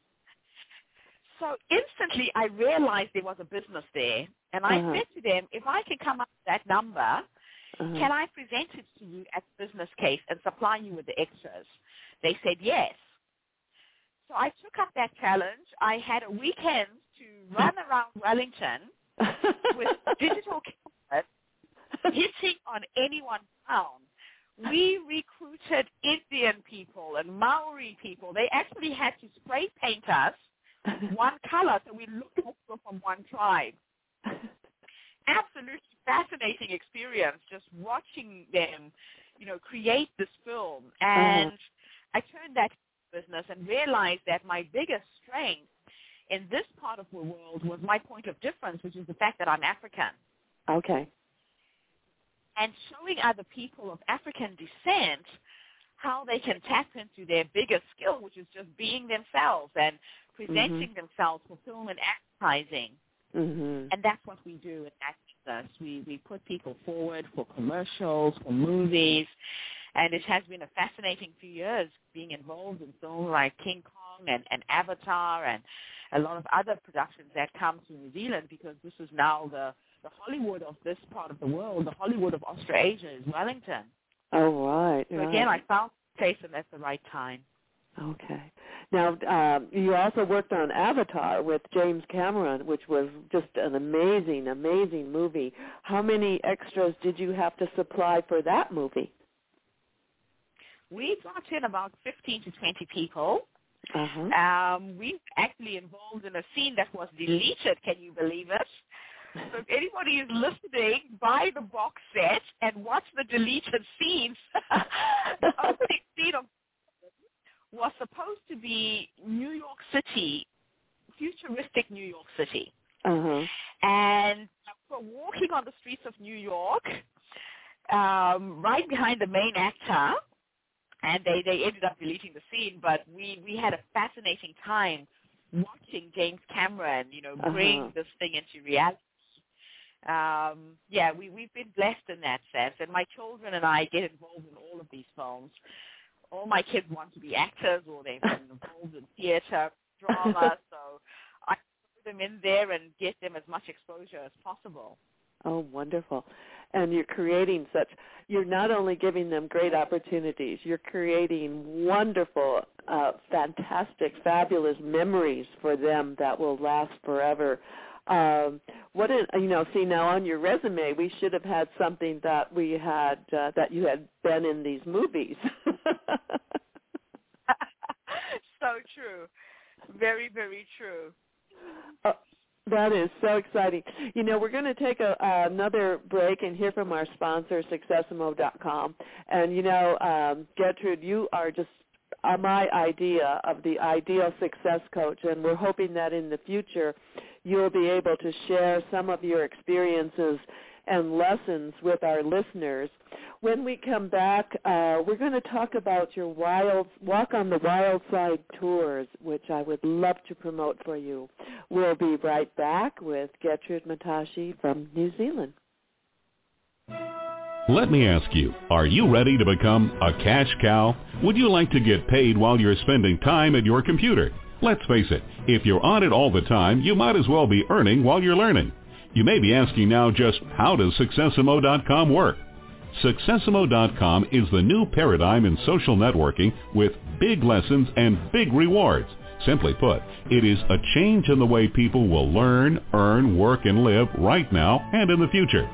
Speaker 4: So instantly I realized there was a business there. And I
Speaker 2: uh-huh.
Speaker 4: said to them, if I can come up with that number,
Speaker 2: uh-huh.
Speaker 4: can I present it to you as a business case and supply you with the extras? They said yes. So I took up that challenge. I had a weekend to run around Wellington with digital cameras, hitting on anyone found. We recruited Indian people and Maori people. They actually had to spray paint us one color so we looked also from one tribe. Absolutely fascinating experience just watching them, you know, create this film. And uh-huh. I turned that business and realized that my biggest strength in this part of the world was my point of difference, which is the fact that I'm African.
Speaker 2: Okay.
Speaker 4: And showing other people of African descent how they can tap into their biggest skill, which is just being themselves and presenting mm-hmm. themselves for film and advertising.
Speaker 2: Mm-hmm.
Speaker 4: And that's what we do at Access. We, we put people forward for commercials, for movies, and it has been a fascinating few years being involved in films like King Kong and, and Avatar and a lot of other productions that come to New Zealand because this is now the, the Hollywood of this part of the world. The Hollywood of Australasia is Wellington.
Speaker 2: Oh, right.
Speaker 4: So
Speaker 2: right.
Speaker 4: again, I found place and at the right time.
Speaker 2: Okay. Now, um, you also worked on Avatar with James Cameron, which was just an amazing, amazing movie. How many extras did you have to supply for that movie?
Speaker 4: We brought in about fifteen to twenty people.
Speaker 2: Uh-huh.
Speaker 4: Um, we were actually involved in a scene that was deleted, can you believe it? So if anybody is listening, buy the box set and watch the deleted scenes. The opening scene of was supposed to be New York City, futuristic New York City.
Speaker 2: Uh-huh.
Speaker 4: And we're walking on the streets of New York, um, right behind the main actor, and they, they ended up deleting the scene, but we, we had a fascinating time watching James Cameron, you know, bring uh-huh. this thing into reality. Um, yeah, we, we've been blessed in that sense, and my children and I get involved in all of these films. All my kids want to be actors or they've been involved in theater, drama, so I put them in there and get them as much exposure as possible.
Speaker 2: Oh, wonderful. And you're creating such, you're not only giving them great opportunities, you're creating wonderful, uh, fantastic, fabulous memories for them that will last forever. Um, what is, you know, see now on your resume, we should have had something that we had, uh, that you had been in these movies.
Speaker 4: So true. Very, very true.
Speaker 2: Uh, that is so exciting. You know, we're going to take a, uh, another break and hear from our sponsor, Successimo dot com. And, you know, um, Gertrude, you are just uh, my idea of the ideal success coach, and we're hoping that in the future you'll be able to share some of your experiences and lessons with our listeners. When we come back, uh, we're going to talk about your wild Walk on the Wild Side tours, which I would love to promote for you. We'll be right back with Gertrude Matashi from New Zealand.
Speaker 3: Let me ask you, are you ready to become a cash cow? Would you like to get paid while you're spending time at your computer? Let's face it, if you're on it all the time, you might as well be earning while you're learning. You may be asking now just how does Successimo dot com work? Successimo dot com is the new paradigm in social networking with big lessons and big rewards. Simply put, it is a change in the way people will learn, earn, work, and live right now and in the future.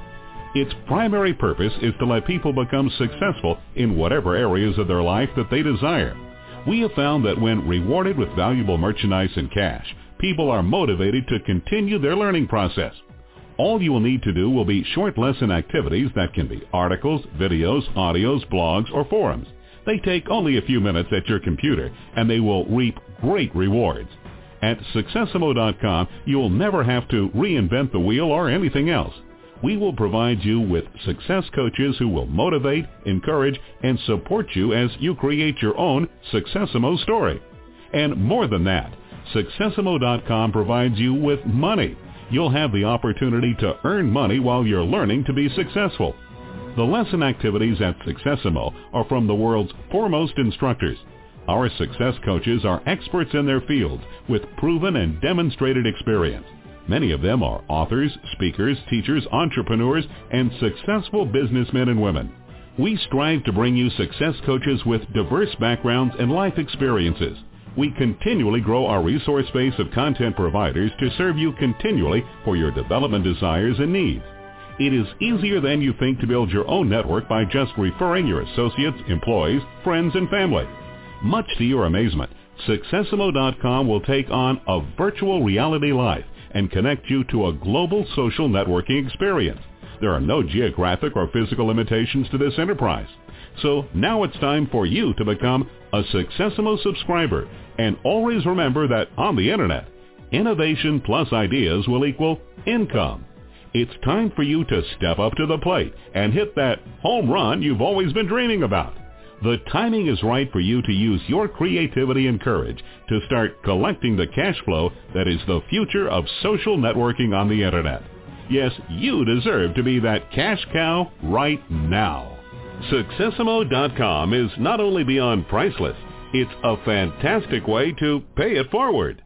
Speaker 3: Its primary purpose is to let people become successful in whatever areas of their life that they desire. We have found that when rewarded with valuable merchandise and cash, people are motivated to continue their learning process. All you will need to do will be short lesson activities that can be articles, videos, audios, blogs, or forums. They take only a few minutes at your computer, and they will reap great rewards. At Successimo dot com, you'll never have to reinvent the wheel or anything else. We will provide you with success coaches who will motivate, encourage, and support you as you create your own Successimo story. And more than that, Successimo dot com provides you with money. You'll have the opportunity to earn money while you're learning to be successful. The lesson activities at Successimo are from the world's foremost instructors. Our success coaches are experts in their fields with proven and demonstrated experience. Many of them are authors, speakers, teachers, entrepreneurs, and successful businessmen and women. We strive to bring you success coaches with diverse backgrounds and life experiences. We continually grow our resource base of content providers to serve you continually for your development desires and needs. It is easier than you think to build your own network by just referring your associates, employees, friends, and family. Much to your amazement, Successimo dot com will take on a virtual reality life and connect you to a global social networking experience. There are no geographic or physical limitations to this enterprise. So now it's time for you to become a Successimo subscriber. And always remember that on the Internet, innovation plus ideas will equal income. It's time for you to step up to the plate and hit that home run you've always been dreaming about. The timing is right for you to use your creativity and courage to start collecting the cash flow that is the future of social networking on the Internet. Yes, you deserve to be that cash cow right now. Successimo dot com is not only beyond priceless, it's a fantastic way to pay it forward.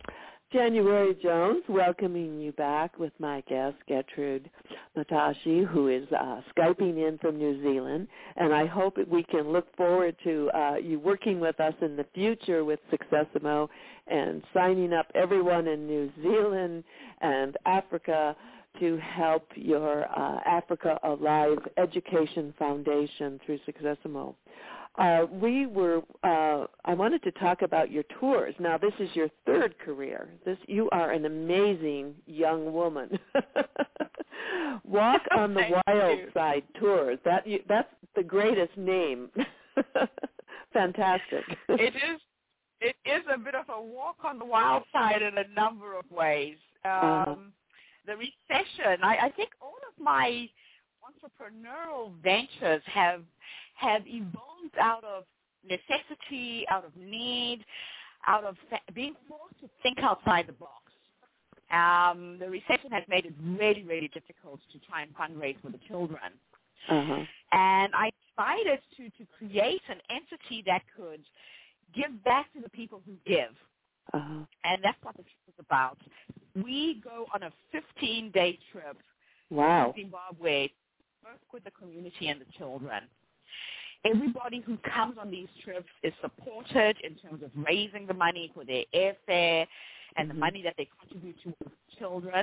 Speaker 2: January Jones, welcoming you back with my guest, Gertrude Matashi, who is uh, Skyping in from New Zealand. And I hope that we can look forward to uh, you working with us in the future with Successimo and signing up everyone in New Zealand and Africa to help your uh, Africa Alive Education Foundation through Successimo. Uh, we were, uh, I wanted to talk about your tours. Now, this is your third career. This, you are an amazing young woman. Walk on the Wild you. Side tours. That, you, that's the greatest name. Fantastic.
Speaker 4: It is, it is a bit of a walk on the wild side in a number of ways. Um, uh-huh. The recession, I, I think all of my entrepreneurial ventures have have evolved out of necessity, out of need, out of fa- being forced to think outside the box. Um, the recession has made it really, really difficult to try and fundraise for the children. Uh-huh. And I decided to, to create an entity that could give back to the people who give. Uh-huh. And that's what the trip is about. We go on a fifteen-day trip
Speaker 2: wow.
Speaker 4: to Zimbabwe, work with the community and the children. Everybody who comes on these trips is supported in terms of raising the money for their airfare and mm-hmm. the money that they contribute to the children.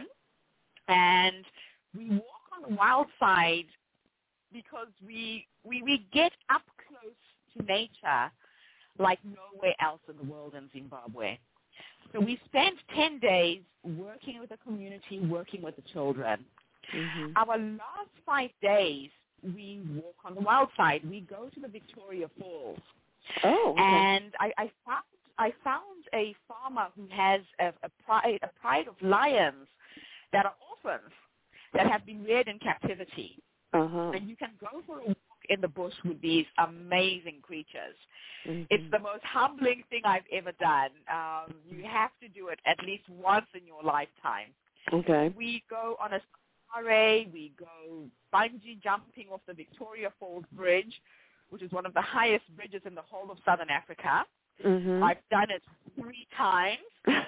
Speaker 4: And we walk on the wild side because we, we, we get up close to nature like nowhere else in the world in Zimbabwe. So we spent ten days working with the community, working with the children. Mm-hmm. Our last five days, we walk on the wild side. We go to the Victoria Falls.
Speaker 2: Oh, okay.
Speaker 4: And I, I found I found a farmer who has a, a, pride, a pride of lions that are orphans that have been reared in captivity. Uh-huh. And you can go for a walk in the bush with these amazing creatures. Mm-hmm. It's the most humbling thing I've ever done. Um, you have to do it at least once in your lifetime.
Speaker 2: Okay.
Speaker 4: We go on a safari. We go bungee jumping off the Victoria Falls Bridge, which is one of the highest bridges in the whole of Southern Africa. Mm-hmm. I've done it three times.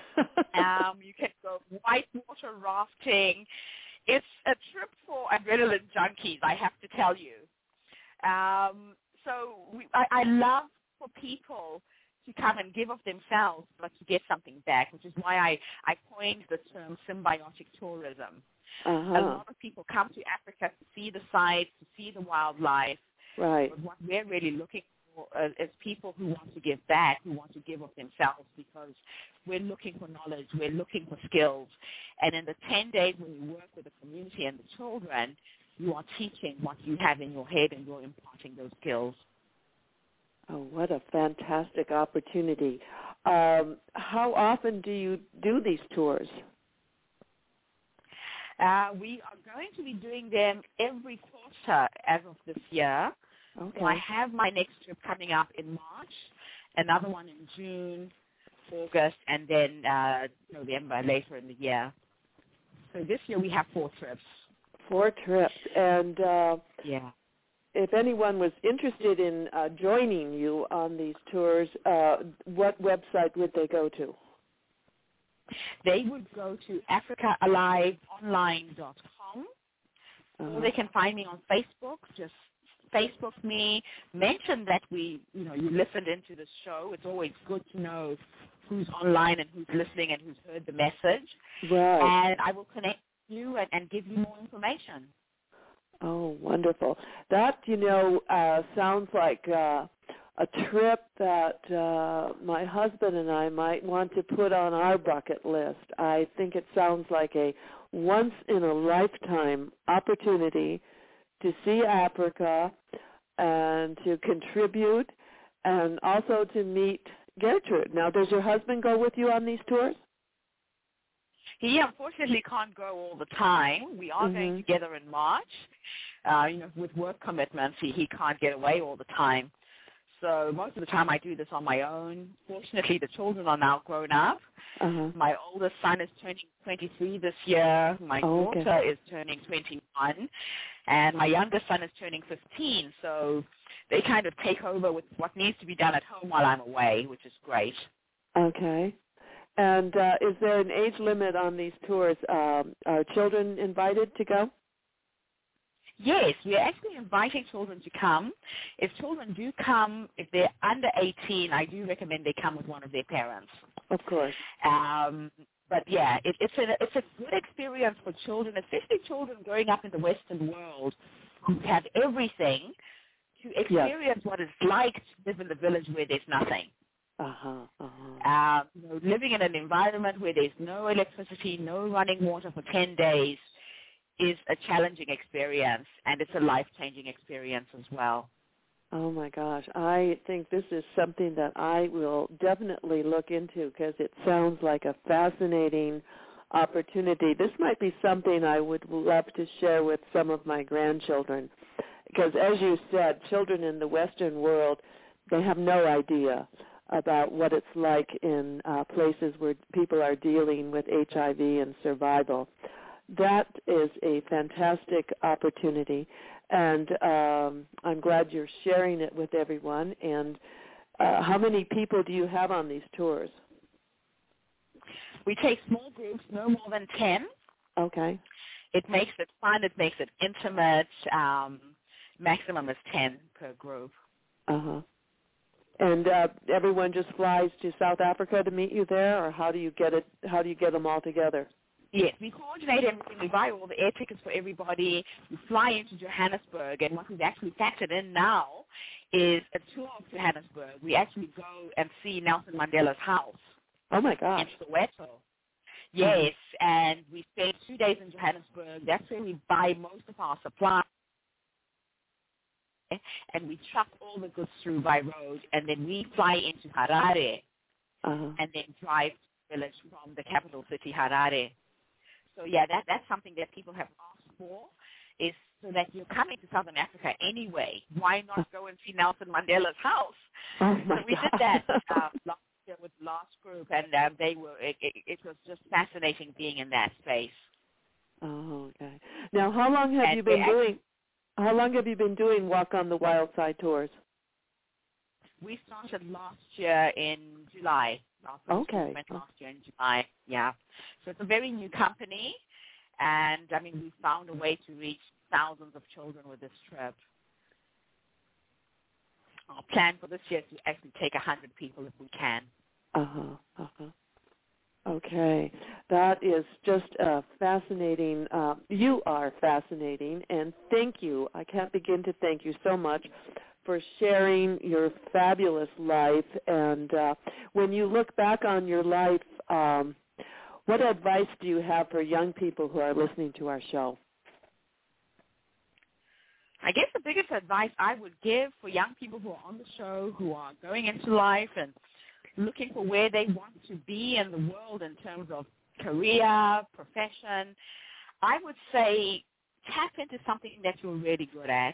Speaker 4: um, you can go whitewater rafting. It's a trip for adrenaline junkies, I have to tell you. Um, so we, I, I love for people to come and give of themselves, but to get something back, which is why I, I coined the term symbiotic tourism.
Speaker 2: Uh-huh.
Speaker 4: A lot of people come to Africa to see the sights, to see the wildlife.
Speaker 2: Right.
Speaker 4: But what we're really looking for uh, is people who want to give back, who want to give of themselves, because we're looking for knowledge, we're looking for skills. And in the ten days when you work with the community and the children, you are teaching what you have in your head and you're imparting those skills.
Speaker 2: Oh, what a fantastic opportunity. Um, how often do you do these tours?
Speaker 4: Uh, we are going to be doing them every quarter as of this year.
Speaker 2: Okay.
Speaker 4: So I have my next trip coming up in March, another one in June, August, and then uh, November later in the year. So this year we have four trips.
Speaker 2: Four trips. And uh,
Speaker 4: yeah.
Speaker 2: if anyone was interested in uh, joining you on these tours, uh, what website would they go to?
Speaker 4: They would go to africa alive online dot com, uh-huh. or they can find me on Facebook. Just Facebook me. Mention that we, you know, you listened into the show. It's always good to know who's online and who's listening and who's heard the message.
Speaker 2: Right.
Speaker 4: And I will connect you and, and give you more information.
Speaker 2: Oh, wonderful. That, you know, uh, sounds like uh, a trip that uh, my husband and I might want to put on our bucket list. I think it sounds like a once-in-a-lifetime opportunity to see Africa and to contribute and also to meet Gertrude. Now, does your husband go with you on these tours?
Speaker 4: He unfortunately can't go all the time. We are
Speaker 2: mm-hmm.
Speaker 4: going together in March. Uh, you know, with work commitments, he, he can't get away all the time. So most of the time I do this on my own. Fortunately, the children are now grown up.
Speaker 2: Uh-huh.
Speaker 4: My oldest son is turning twenty-three this year. My
Speaker 2: oh, okay.
Speaker 4: daughter is turning twenty-one. And my youngest son is turning fifteen. So they kind of take over with what needs to be done at home while I'm away, which is great.
Speaker 2: Okay. And uh, is there an age limit on these tours? Um, are children invited to go?
Speaker 4: Yes, we're actually inviting children to come. If children do come, if they're under eighteen, I do recommend they come with one of their parents.
Speaker 2: Of course.
Speaker 4: Um, but yeah, it, it's a it's a good experience for children, especially children growing up in the Western world who have everything, to experience yes. what it's like to live in the village where there's nothing.
Speaker 2: Uh-huh, uh-huh.
Speaker 4: Uh, you know, living in an environment where there's no electricity, no running water for ten days is a challenging experience, and it's a life-changing experience as well.
Speaker 2: Oh, my gosh. I think this is something that I will definitely look into because it sounds like a fascinating opportunity. This might be something I would love to share with some of my grandchildren because, as you said, children in the Western world, they have no idea about what it's like in uh, places where people are dealing with H I V and survival. That is a fantastic opportunity, and um, I'm glad you're sharing it with everyone. And uh, how many people do you have on these tours?
Speaker 4: We take small groups, no more than ten.
Speaker 2: Okay.
Speaker 4: It makes it fun. It makes it intimate. Um, maximum is ten per group.
Speaker 2: Uh-huh. And uh, everyone just flies to South Africa to meet you there, or how do you get it? How do you get them all together?
Speaker 4: Yes, we coordinate everything. We buy all the air tickets for everybody. We fly into Johannesburg, and what we've actually factored in now is a tour of Johannesburg. We actually go and see Nelson Mandela's house.
Speaker 2: Oh, my gosh.
Speaker 4: In Soweto. Yes, mm-hmm. and we spend two days in Johannesburg. That's where we buy most of our supplies. And we truck all the goods through by road, and then we fly into Harare,
Speaker 2: uh-huh.
Speaker 4: and then drive to the village from the capital city, Harare. So, yeah, that that's something that people have asked for, is so that you're coming to Southern Africa anyway. Why not go and see Nelson Mandela's house?
Speaker 2: Oh, my
Speaker 4: so we
Speaker 2: God.
Speaker 4: did that uh, last year with the last group, and uh, they were. It, it, it was just fascinating being in that space.
Speaker 2: Oh, okay. Now, how long have
Speaker 4: and
Speaker 2: you been
Speaker 4: actually,
Speaker 2: doing? How long have you been doing Walk on the Wild Side tours?
Speaker 4: We started last year in July. Our first
Speaker 2: okay.
Speaker 4: went last year in July, yeah. So it's a very new company, and, I mean, we found a way to reach thousands of children with this trip. Our plan for this year is to actually take one hundred people if we can.
Speaker 2: Uh-huh, uh-huh. Okay. That is just uh, fascinating. Uh, you are fascinating, and thank you. I can't begin to thank you so much for sharing your fabulous life. And uh, when you look back on your life, um, what advice do you have for young people who are listening to our show?
Speaker 4: I guess the biggest advice I would give for young people who are on the show, who are going into life and looking for where they want to be in the world in terms of career, profession, I would say tap into something that you're really good at.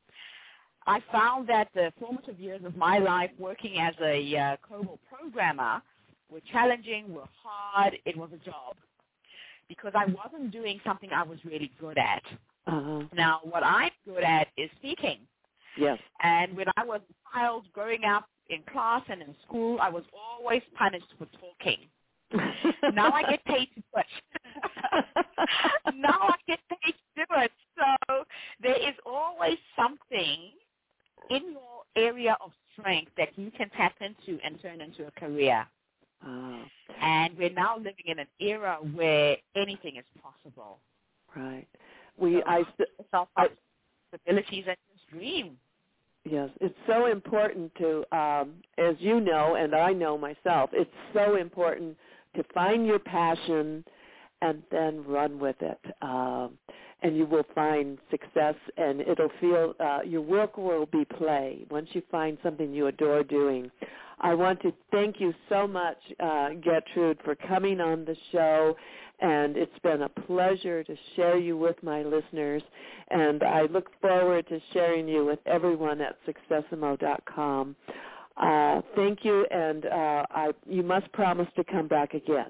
Speaker 4: I found that the formative years of my life working as a uh, COBOL programmer were challenging, were hard. It was a job because I wasn't doing something I was really good at.
Speaker 2: Uh-huh.
Speaker 4: Now, what I'm good at is speaking.
Speaker 2: Yes.
Speaker 4: And when I was a child growing up in class and in school, I was always punished for talking. Now I get paid to do it. Now I get paid to do it. So there is always something in your area of strength that you can tap into and turn into a career.
Speaker 2: Oh.
Speaker 4: And we're now living in an era where anything is possible.
Speaker 2: Right. We,
Speaker 4: so
Speaker 2: I,
Speaker 4: self possibilities and just dream.
Speaker 2: Yes, it's so important to, um, as you know, and I know myself, it's so important to find your passion and then run with it. Um, and you will find success, and it'll feel, uh, your work will be play once you find something you adore doing. I want to thank you so much, uh, Gertrude, for coming on the show, and it's been a pleasure to share you with my listeners, and I look forward to sharing you with everyone at Successimo dot com. Uh, thank you, and uh, I, you must promise to come back again.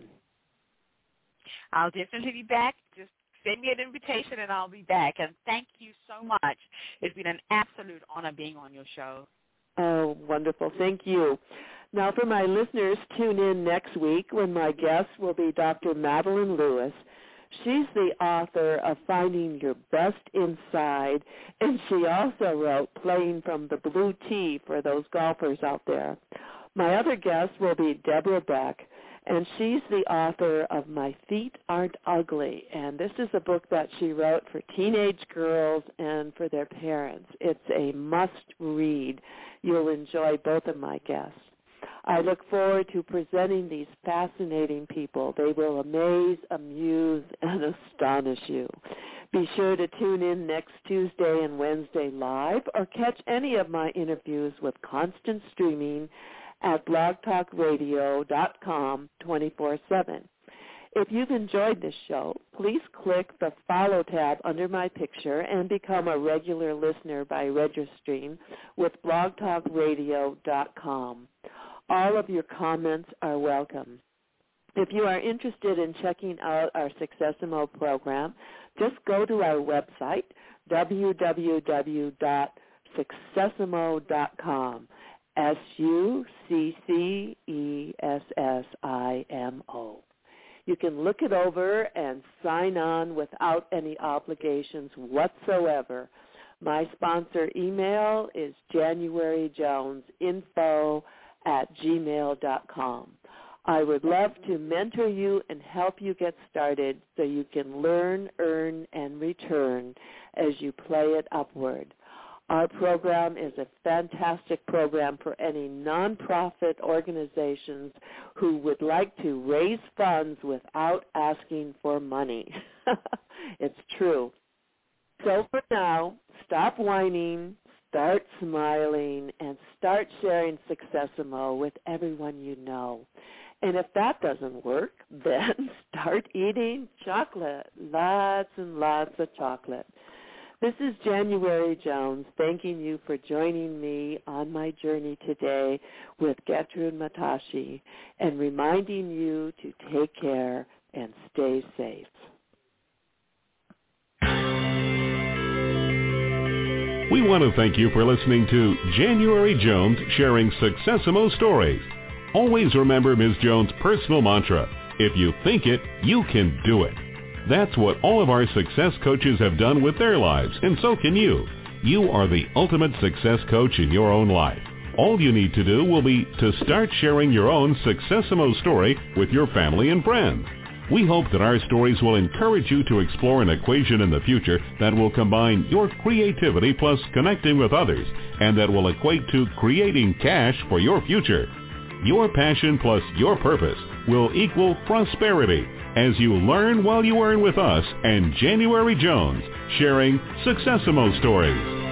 Speaker 4: I'll definitely be back. Just send me an invitation, and I'll be back. And thank you so much. It's been an absolute honor being on your show.
Speaker 2: Oh, wonderful. Thank you. Now, for my listeners, tune in next week when my guest will be Doctor Madeline Lewis. She's the author of Finding Your Best Inside, and she also wrote Playing from the Blue Tee for those golfers out there. My other guest will be Deborah Beck, and she's the author of My Feet Aren't Ugly, and this is a book that she wrote for teenage girls and for their parents. It's a must-read. You'll enjoy both of my guests. I look forward to presenting these fascinating people. They will amaze, amuse, and astonish you. Be sure to tune in next Tuesday and Wednesday live, or catch any of my interviews with constant streaming at blog talk radio dot com twenty-four seven. If you've enjoyed this show, please click the Follow tab under my picture and become a regular listener by registering with blog talk radio dot com. All of your comments are welcome. If you are interested in checking out our Successimo program, just go to our website, w w w dot successimo dot com, S U C C E S S I M O. You can look it over and sign on without any obligations whatsoever. My sponsor email is januaryjonesinfo at gmail dot com. I would love to mentor you and help you get started so you can learn, earn, and return as you play it upward. Our program is a fantastic program for any nonprofit organizations who would like to raise funds without asking for money. It's true. So for now, stop whining, start smiling, and start sharing Successimo with everyone you know. And if that doesn't work, then start eating chocolate, lots and lots of chocolate. This is January Jones thanking you for joining me on my journey today with Gertrude Matashi and reminding you to take care and stay safe.
Speaker 3: We want to thank you for listening to January Jones sharing Successimo stories. Always remember Miz Jones' personal mantra, if you think it, you can do it. That's what all of our success coaches have done with their lives, and so can you. You are the ultimate success coach in your own life. All you need to do will be to start sharing your own Successimo story with your family and friends. We hope that our stories will encourage you to explore an equation in the future that will combine your creativity plus connecting with others, and that will equate to creating cash for your future. Your passion plus your purpose will equal prosperity as you learn while you earn with us and January Jones, sharing Successimo stories.